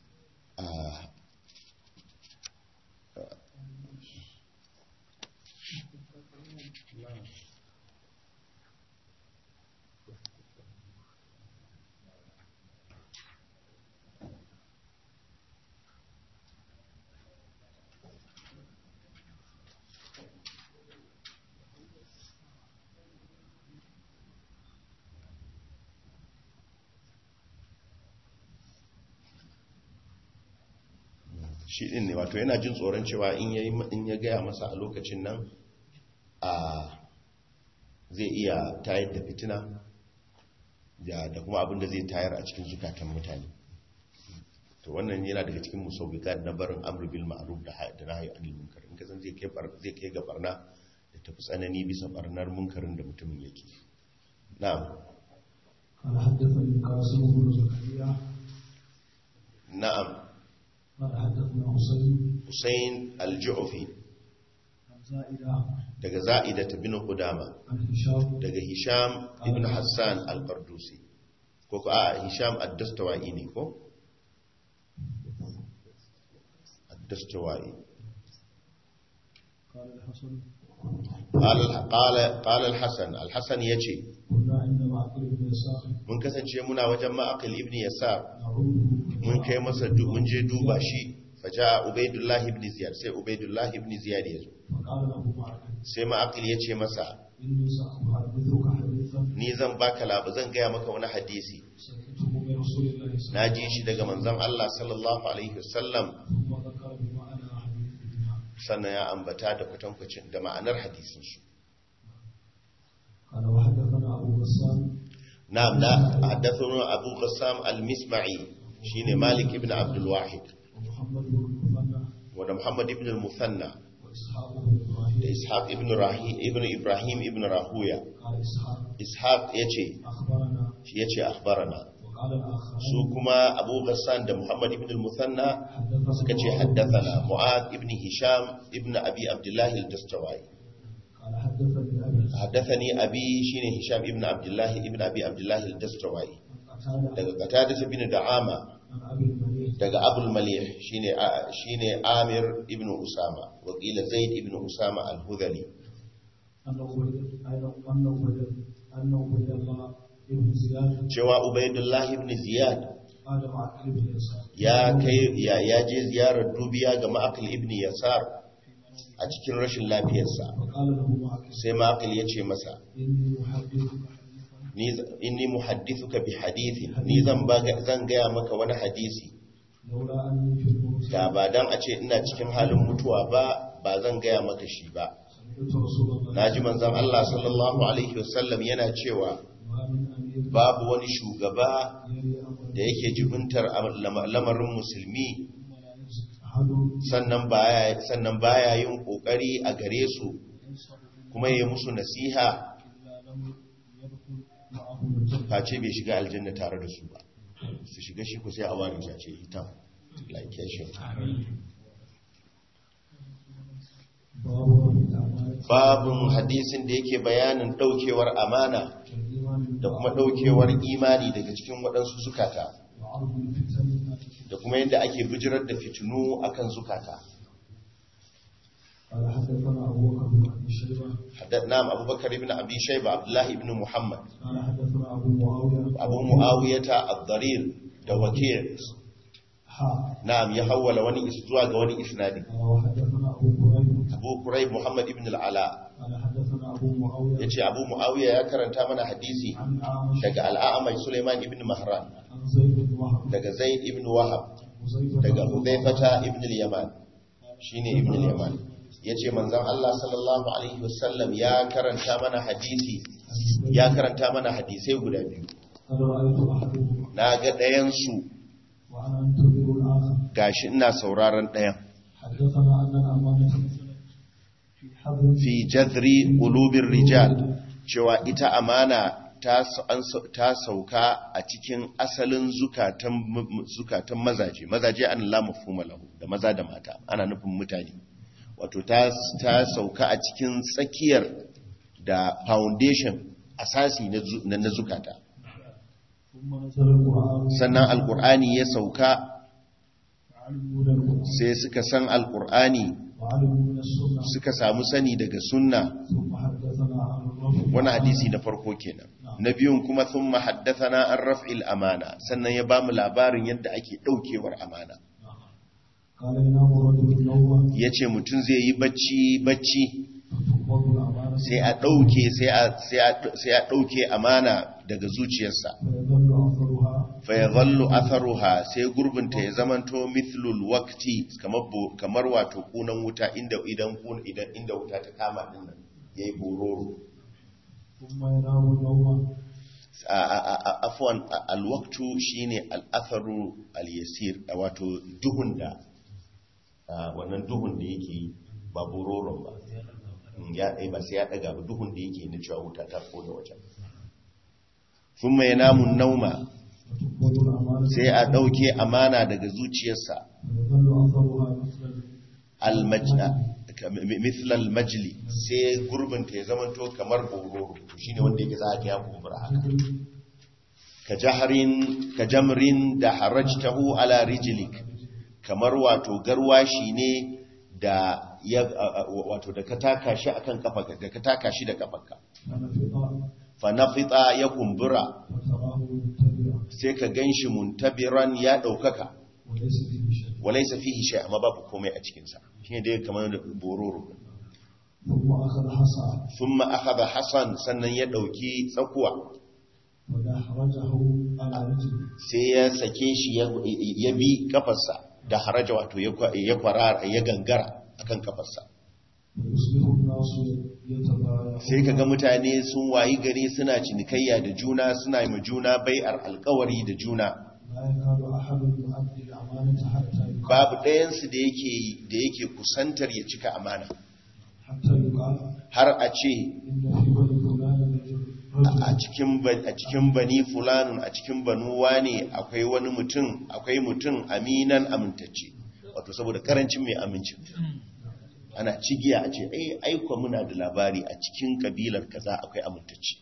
shi din ne wato yana jin tsoron cewa in yayi in ya gaya masa a lokacin nan a zai iya tayar da fitina da da kuma abin da zai tayar a cikin zukatan mutane to wannan yana daga cikin musawwiqat na barin amr bil ma'ruf da da nahyi anil munkar in kazan zai kai zai kai ga barna da tafi tsanani bisa barnar munkarin da mutumin yake na'am قال حدثني قاسم بن زكريا na'am قال حدثنا حسين Hussein al-Ju'fi عن زائدة daga Za'ida bin Qudama عن هشام daga Hisham ibn Hassan al-Qardusi ko ko a Hisham ad-Dastawai ne ko ad-Dastawai قال الحسن قال قال قال الحسن الحسن yace كنا عند معقل بن يسار mun kasance muna wajen Ma'aqil ibn Yasar نعوده mun kai masa mun je duba shi faja Ubaydullah ibn Ziyad sai Ubaydullah ibn Ziyad yazo فقال له معقل sai Ma'aqil yace masa إني سأحدثك حديثا ni zan baka labu zan gaya maka wani hadisi سمعته من رسول الله صلى الله na عليه ji shi daga manzon Allah sallallahu alaihi wasallam وسلم ثم ذكر بمعنى حديثهما sannan ya ambata da kwatankwacin da ma'anar hadisin su قال وحدثنا أبو غسان na'am na haddathana Abu Qassam al-Misma'i shine Malik ibn Abdul Wahid ومحمد بن المثنى wa Muhammad ibn al-Muthanna وإسحاق بن إبراهيم da Ishaq ibn Rahim ibn Ibrahim ibn Rahuya. قال إسحاق Ishaq yace أخبرنا shi yace akhbarana. وقال الآخرون Su kuma Abu Ghassan da Muhammad ibn al-Muthanna suka ce haddathana Mu'adh ibn Hisham ibn Abi Abdullah al-Dastawai. قال حدثني أبي Haddathani abi shine Hisham ibn Abdullah ibn Abi Abdullah al-Dastawai. قتادة Daga Qatada ibn Da'ama عن أبي المليح daga Abul Malih shine shine Amir ibn Usama wa qila Zaid ibn Usama al-Hudhali. أنه أنه أنه أنه عبد الله بن زياد Cewa Ubaydullah ibn Ziyad آدم عقل بن يسار ya kai ya ya je ziyarar dubiya ga Ma'aqil ibn Yasar a cikin rashin lafiyarsa. فقال له معقل Sai Ma'aqil ya ce masa إني أحدثك حديثا ni inni muhaddithuka bi hadithin ni zan ba zan gaya maka wani hadisi لولا أني في الموت da ba dan a ce ina cikin halin mutuwa ba ba zan gaya maka shi ba. سمعت رسول الله Naji manzon Allah sallallahu alaihi wasallam yana cewa ما من أمير babu wani shugaba يلي أمر da yake jibintar lamarin musulmi ثم لا يجد أحد sannan baya sannan baya yin kokari a gare su ينصر kuma yayi musu nasiha إلا لم يدخل معهم الجنة face bai shiga aljanna tare da su ba. Su shiga shi ko sai a ware shi a ce ita like shi. باب الأعمال Babun hadisin da yake bayanin daukewar amana والإيمان da kuma daukewar imani daga cikin waɗansu zukata وعرض الفتن da kuma yadda ake bijirar da fitinu akan zukata. قال حدثنا أبو بكر بن أبي شيبة حدثنا أبو بكر بن أبي شيبة عبد الله بن محمد قال حدثنا أبو معاوية أبو معاوية الضرير دوكير حا نعم يحول وني إسدواء وني إسنادي قال وحدثنا أبو كريب أبو قريب محمد بن العلاء قال حدثنا أبو معاوية يجي أبو معاوية يا كرنتا mana hadisi عن عامش daga al'amai Sulaiman ibn Mahran عن زيد بن وهب daga Zaid ibn Wahab وزيد daga Hudayfata ibn al-Yaman shine ibn al-Yaman yace manzon Allah sallallahu alaihi wasallam ya karanta mana hadisi ya karanta mana hadisai guda biyu. قال رأيت أحدهم Na ga ɗayan su وأنا أنتظر الآخر gashi ina sauraron ɗayan حدثنا أن الأمانة في حضر fi jadri qulubir rijal cewa ita amana ta ta sauka a cikin asalin zukatan zukatan mazaje mazaje an la mafhuma lahu da maza da mata ana nufin mutane wato ta ta sauka a cikin tsakiyar da foundation asasi na na zukata. ثم نزل القرآن Sannan alqur'ani ya sauka وعلموا من القرآن sai suka san alqur'ani وعلموا من السنة suka samu sani daga sunna. ثم حدثنا عن الرفع Wani hadisi na farko kenan. Na biyun kuma sun mahaddathana an raf'il amana sannan ya bamu labarin yadda ake daukewar amana. قال ينام رجل نوما Yace mutum zai yi bacci bacci فتقبض الأمانة sai a dauke sai a sai a sai a dauke amana daga zuciyarsa. فيظل أثرها Fa yadhallu atharuha sai gurbinta ya zamanto mithlul waqti kamar bo- kamar wato kunan wuta inda idan kun idan inda wuta ta kama din nan yayi bororo. ثم ينام نوما Afwan alwaktu shine al'atharu al-yasir wato duhun da wannan duhun da yake ba bororon ba ya ɗai ba sai ya ɗaga ba duhun da yake na cewa wuta ta kone wajen. Sun mai namun nauma فتقبض الأمانة sai a ɗauke amana daga zuciyarsa فيظل أثرها مثل mithlal majli sai gurbinta ya zamanto kamar bororo shine wanda yake za ka ya kumbura haka ka jaharin ka jamrin da harajtahu ala rijlik kamar wato garwashi ne da ya wato da ka taka shi akan kafarka da ka taka shi da kafarka فنفض fa nafita ya kumbura فتراه منتبرا sai ka ganshi muntabiran ya daukaka وليس فيه شيء walaysa fihi shay amma babu komai a cikin sa shine dai kamar bororo. ثم أخذ حصى thumma akhadha hasan sannan ya dauki tsakuwa ودحرجه على رجله sai ya sake shi ya bi kafarsa da haraja wato ya kwarara ya gangara akan kafarsa. ويصبح الناس يتبايعون Sai kaga mutane sun wayi gari suna cinikayya da juna suna yi juna bai'ar alkawari da juna لا babu ɗayansu da yake da yake kusantar ya cika amana har a ce a cikin a cikin bani fulanun a cikin banuwa ne akwai wani mutum akwai mutum aminan amintacce wato saboda karancin mai aminci ana cigiya a ce ai aiko muna da labari a cikin kabilar kaza akwai amintacce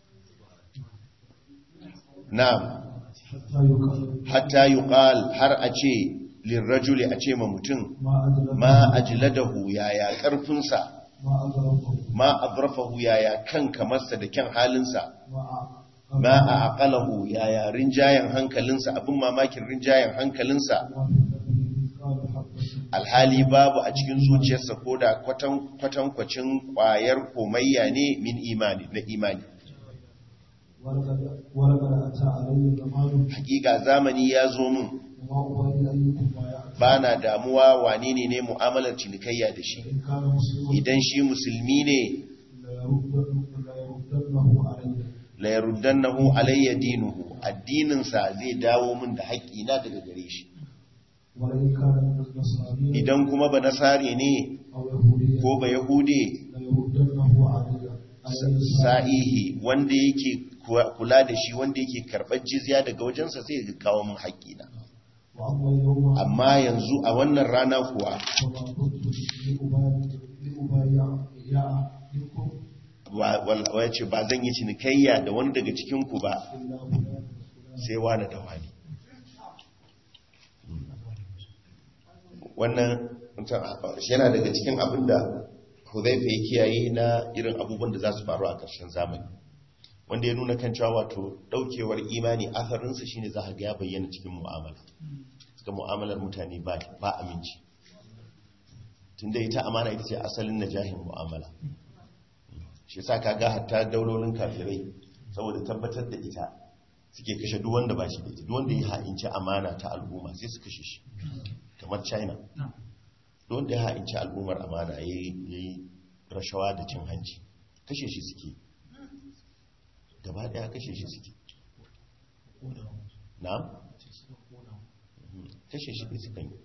na'am hatta yuqal har a ce lirrajuli a ce ma mutum ma ajladahu yaya karfinsa ma abrafahu yaya kan kamarsa da kyan halinsa ma a aqalahu yaya rinjayen hankalinsa abin mamakin rinjayen hankalinsa alhali babu a cikin zuciyarsa ko da kwatankwacin kwayar komayya ne min imani na imani hakika zamani ya zo min ba na damuwa wane ne ne mu'amalar cinikayya da shi idan shi musulmi ne la yaruddannahu alayya dinuhu addininsa zai dawo min da haƙƙina daga gare shi idan kuma ba nasare ne ko ba yahude sa'ihi wanda yake kula da shi wanda yake karɓar jizya daga wajensa sai ya kawo min haƙƙina amma yanzu a wannan rana kuwa ya ce ba zan yi cinikayya da wani daga cikinku ba sai wani da wani wannan yana daga cikin abin da Hudhaifa ya kiyaye na irin abubuwan da za su faru a ƙarshen zamani wanda ya nuna kan cewa wato daukewar imani asarinsa shine za a ga ya bayyana cikin mu'amala suka mu'amalar mutane ba ba aminci tunda ita amana ita ce asalin najahin mu'amala shi yasa kaga hatta daulolin kafirai saboda tabbatar da ita suke kashe duk wanda ba shi da ita duk wanda ya ha'inci amana ta al'umma sai su kashe shi kamar China duk wanda ya ha'inci al'ummar amana yayi rashawa da cin hanci kashe shi suke gaba daya kashe shi suke na kashe shi ne suka yi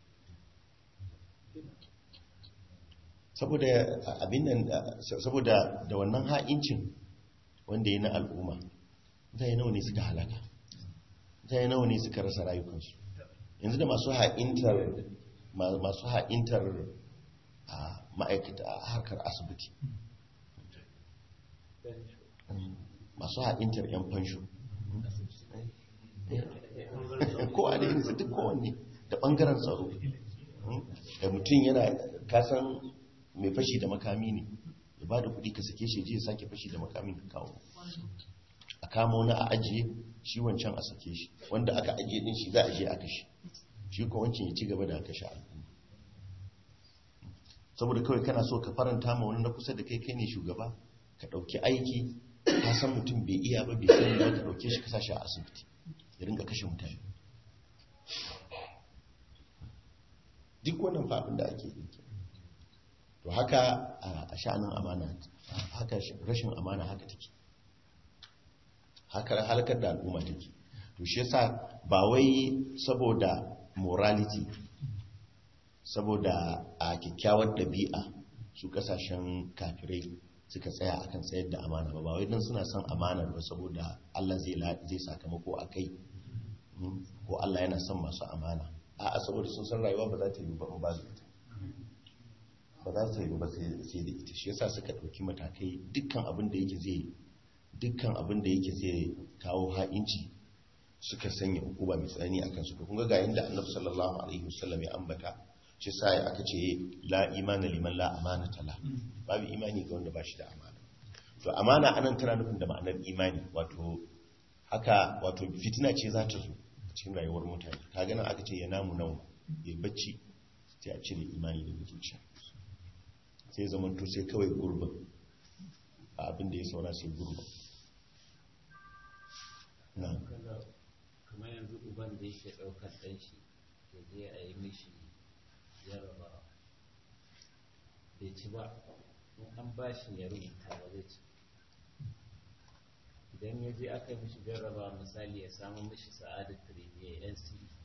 saboda abin nan saboda da wannan ha'incin wanda ya na al'umma zai nawa ne suka halaka zai nawa ne suka rasa rayukansu yanzu da masu ha'intar masu ha'intar ma'aikata a harkar asibiti masu haɗintar 'yan fansho kowa da yin duk kowanne da ɓangaren tsaro da mutum yana kasan mai fashi da makami ne ya ba da kuɗi ka sake shi je ya sake fashi da makami ka kawo a kama wani a ajiye shi wancan a sake shi wanda aka ajiye din shi za a je a kashe shi ko wancan ya ci gaba da kashe al'umma saboda kawai kana so ka faranta ma wani na kusa da kai kai ne shugaba ka ɗauki aiki ka san mutum bai iya ba bai sani ba ka ɗauke shi ka sashi a asibiti ya ringa kashe mutane duk wannan fa'abin da ake yi to haka a sha'anin amana haka rashin amana haka take haka halakar da al'umma take to shi yasa ba wai saboda morality saboda a kyakkyawar ɗabi'a su kasashen kafirai suka tsaya akan tsayar da amana ba ba wai dan suna son amana ba saboda Allah zai zai sakamako akai ko Allah yana son masu amana a'a saboda sun san rayuwa ba za ta yi ba ba ita ba za ta yi ba sai da ita shi yasa suka dauki matakai dukkan abin da yake zai dukkan abin da yake zai kawo ha'inci suka sanya hukuma mai tsanani akan su kun ga ga inda Annabi sallallahu alaihi wasallam ya ambata shi sai aka ce la imana liman la amanata la babu imani ga wanda ba shi da amana to amana anan tana nufin da ma'anar imani wato haka wato fitina ce za ta zo a cikin rayuwar mutane ka ganin aka ce ya namu nau ya bacci sai a cire imani daga zuciya sai zaman to sai kawai gurbin a abin da ya saura sai gurbin na kamar yanzu uban da yake daukar dan shi ya je a yi mishi jarraba bai ci ba an ba shi ya rubuta ba zai ci idan ya je aka mishi jarraba misali ya samu mishi sa'adar tiribiya N C E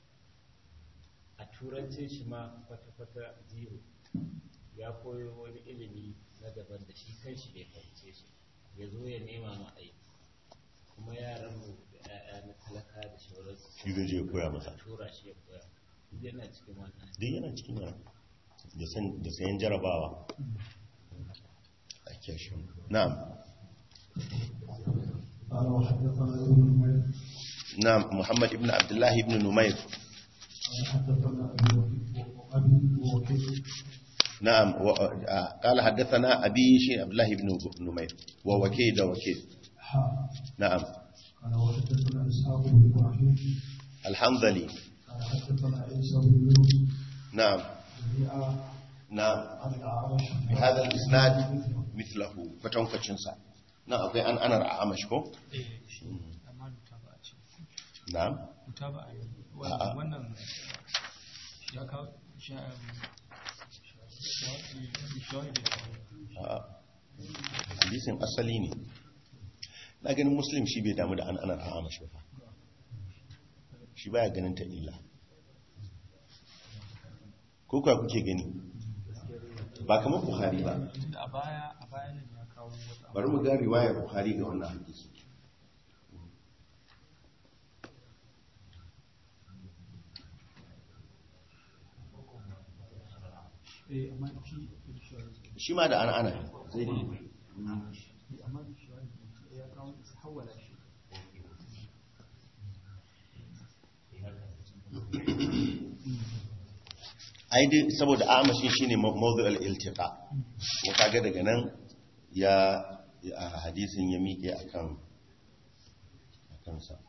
a turancin shi ma kwata-kwata zero ya koyo wani ilimi na daban da shi kan shi bai fahimce shi ya zo ya nema ma aiki kuma yaran mu da 'ya'ya na talaka da shawararsu shi zai je koya masa tura shi ya koya yana cikin wannan duk yana cikin wannan da sayan jarabawa a kyashin na'am na'am Muhammad ibn Abdullah ibn Numayr نعم و... قال حدثنا أبي شيء عبد الله بن نمير ووكيد وكيد نعم قال وحدثنا إسحاق بن إبراهيم الحنظلي قال حدثنا عيسى بن يونس نعم نعم بهذا الإسناد مثله فتنكتشنسا نعم أوكي أنا أنا أعمشكو نعم متابعة wannan ya kawo hadisin asali ne na ganin muslim shi bai damu da an ana ra'ama shi ba shi baya ganin ta illa ko kuwa kuke gani ba kamar buhari ba bari mu ga riwayar buhari ga wannan hadisi shi ma da ana ana zai ne ai dai saboda amashin shine mawdu al-iltiqa ko kaga daga nan ya hadisin ya miƙe akan akan sa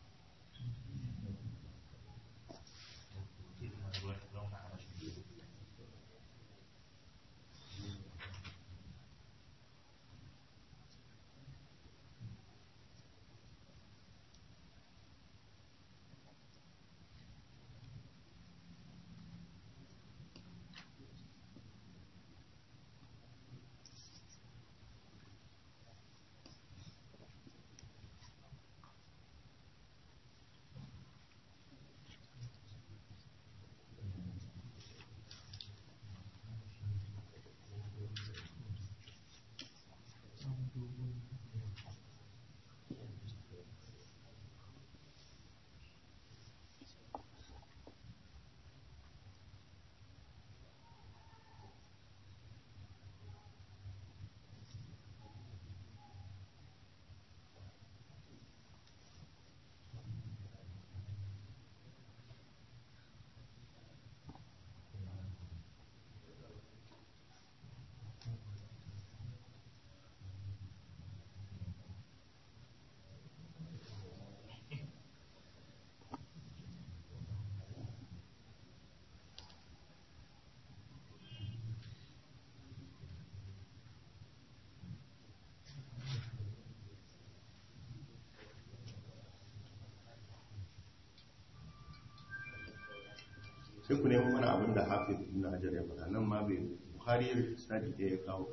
sai ku nemo mana abin da hafiz ibn hajar ya faɗa nan ma bai bukhari ya isnadi da ya kawo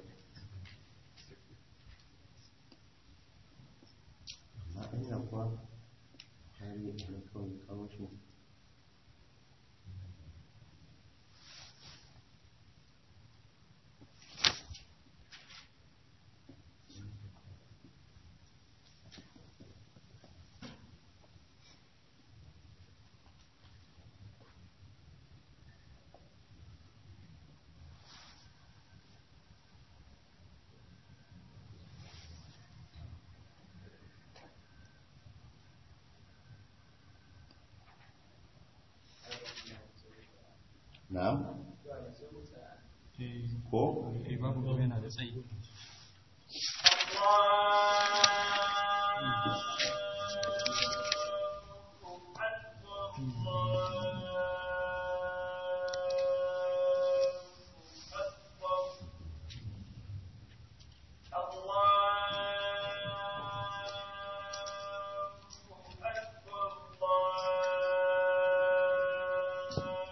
amma an yi kuwa bukhari ya kawo kawo shi na'am ko eh babu yana da tsayi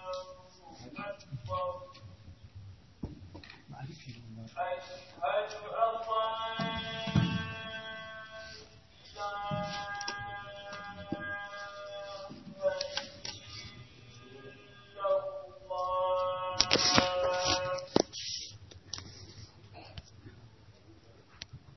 أشهد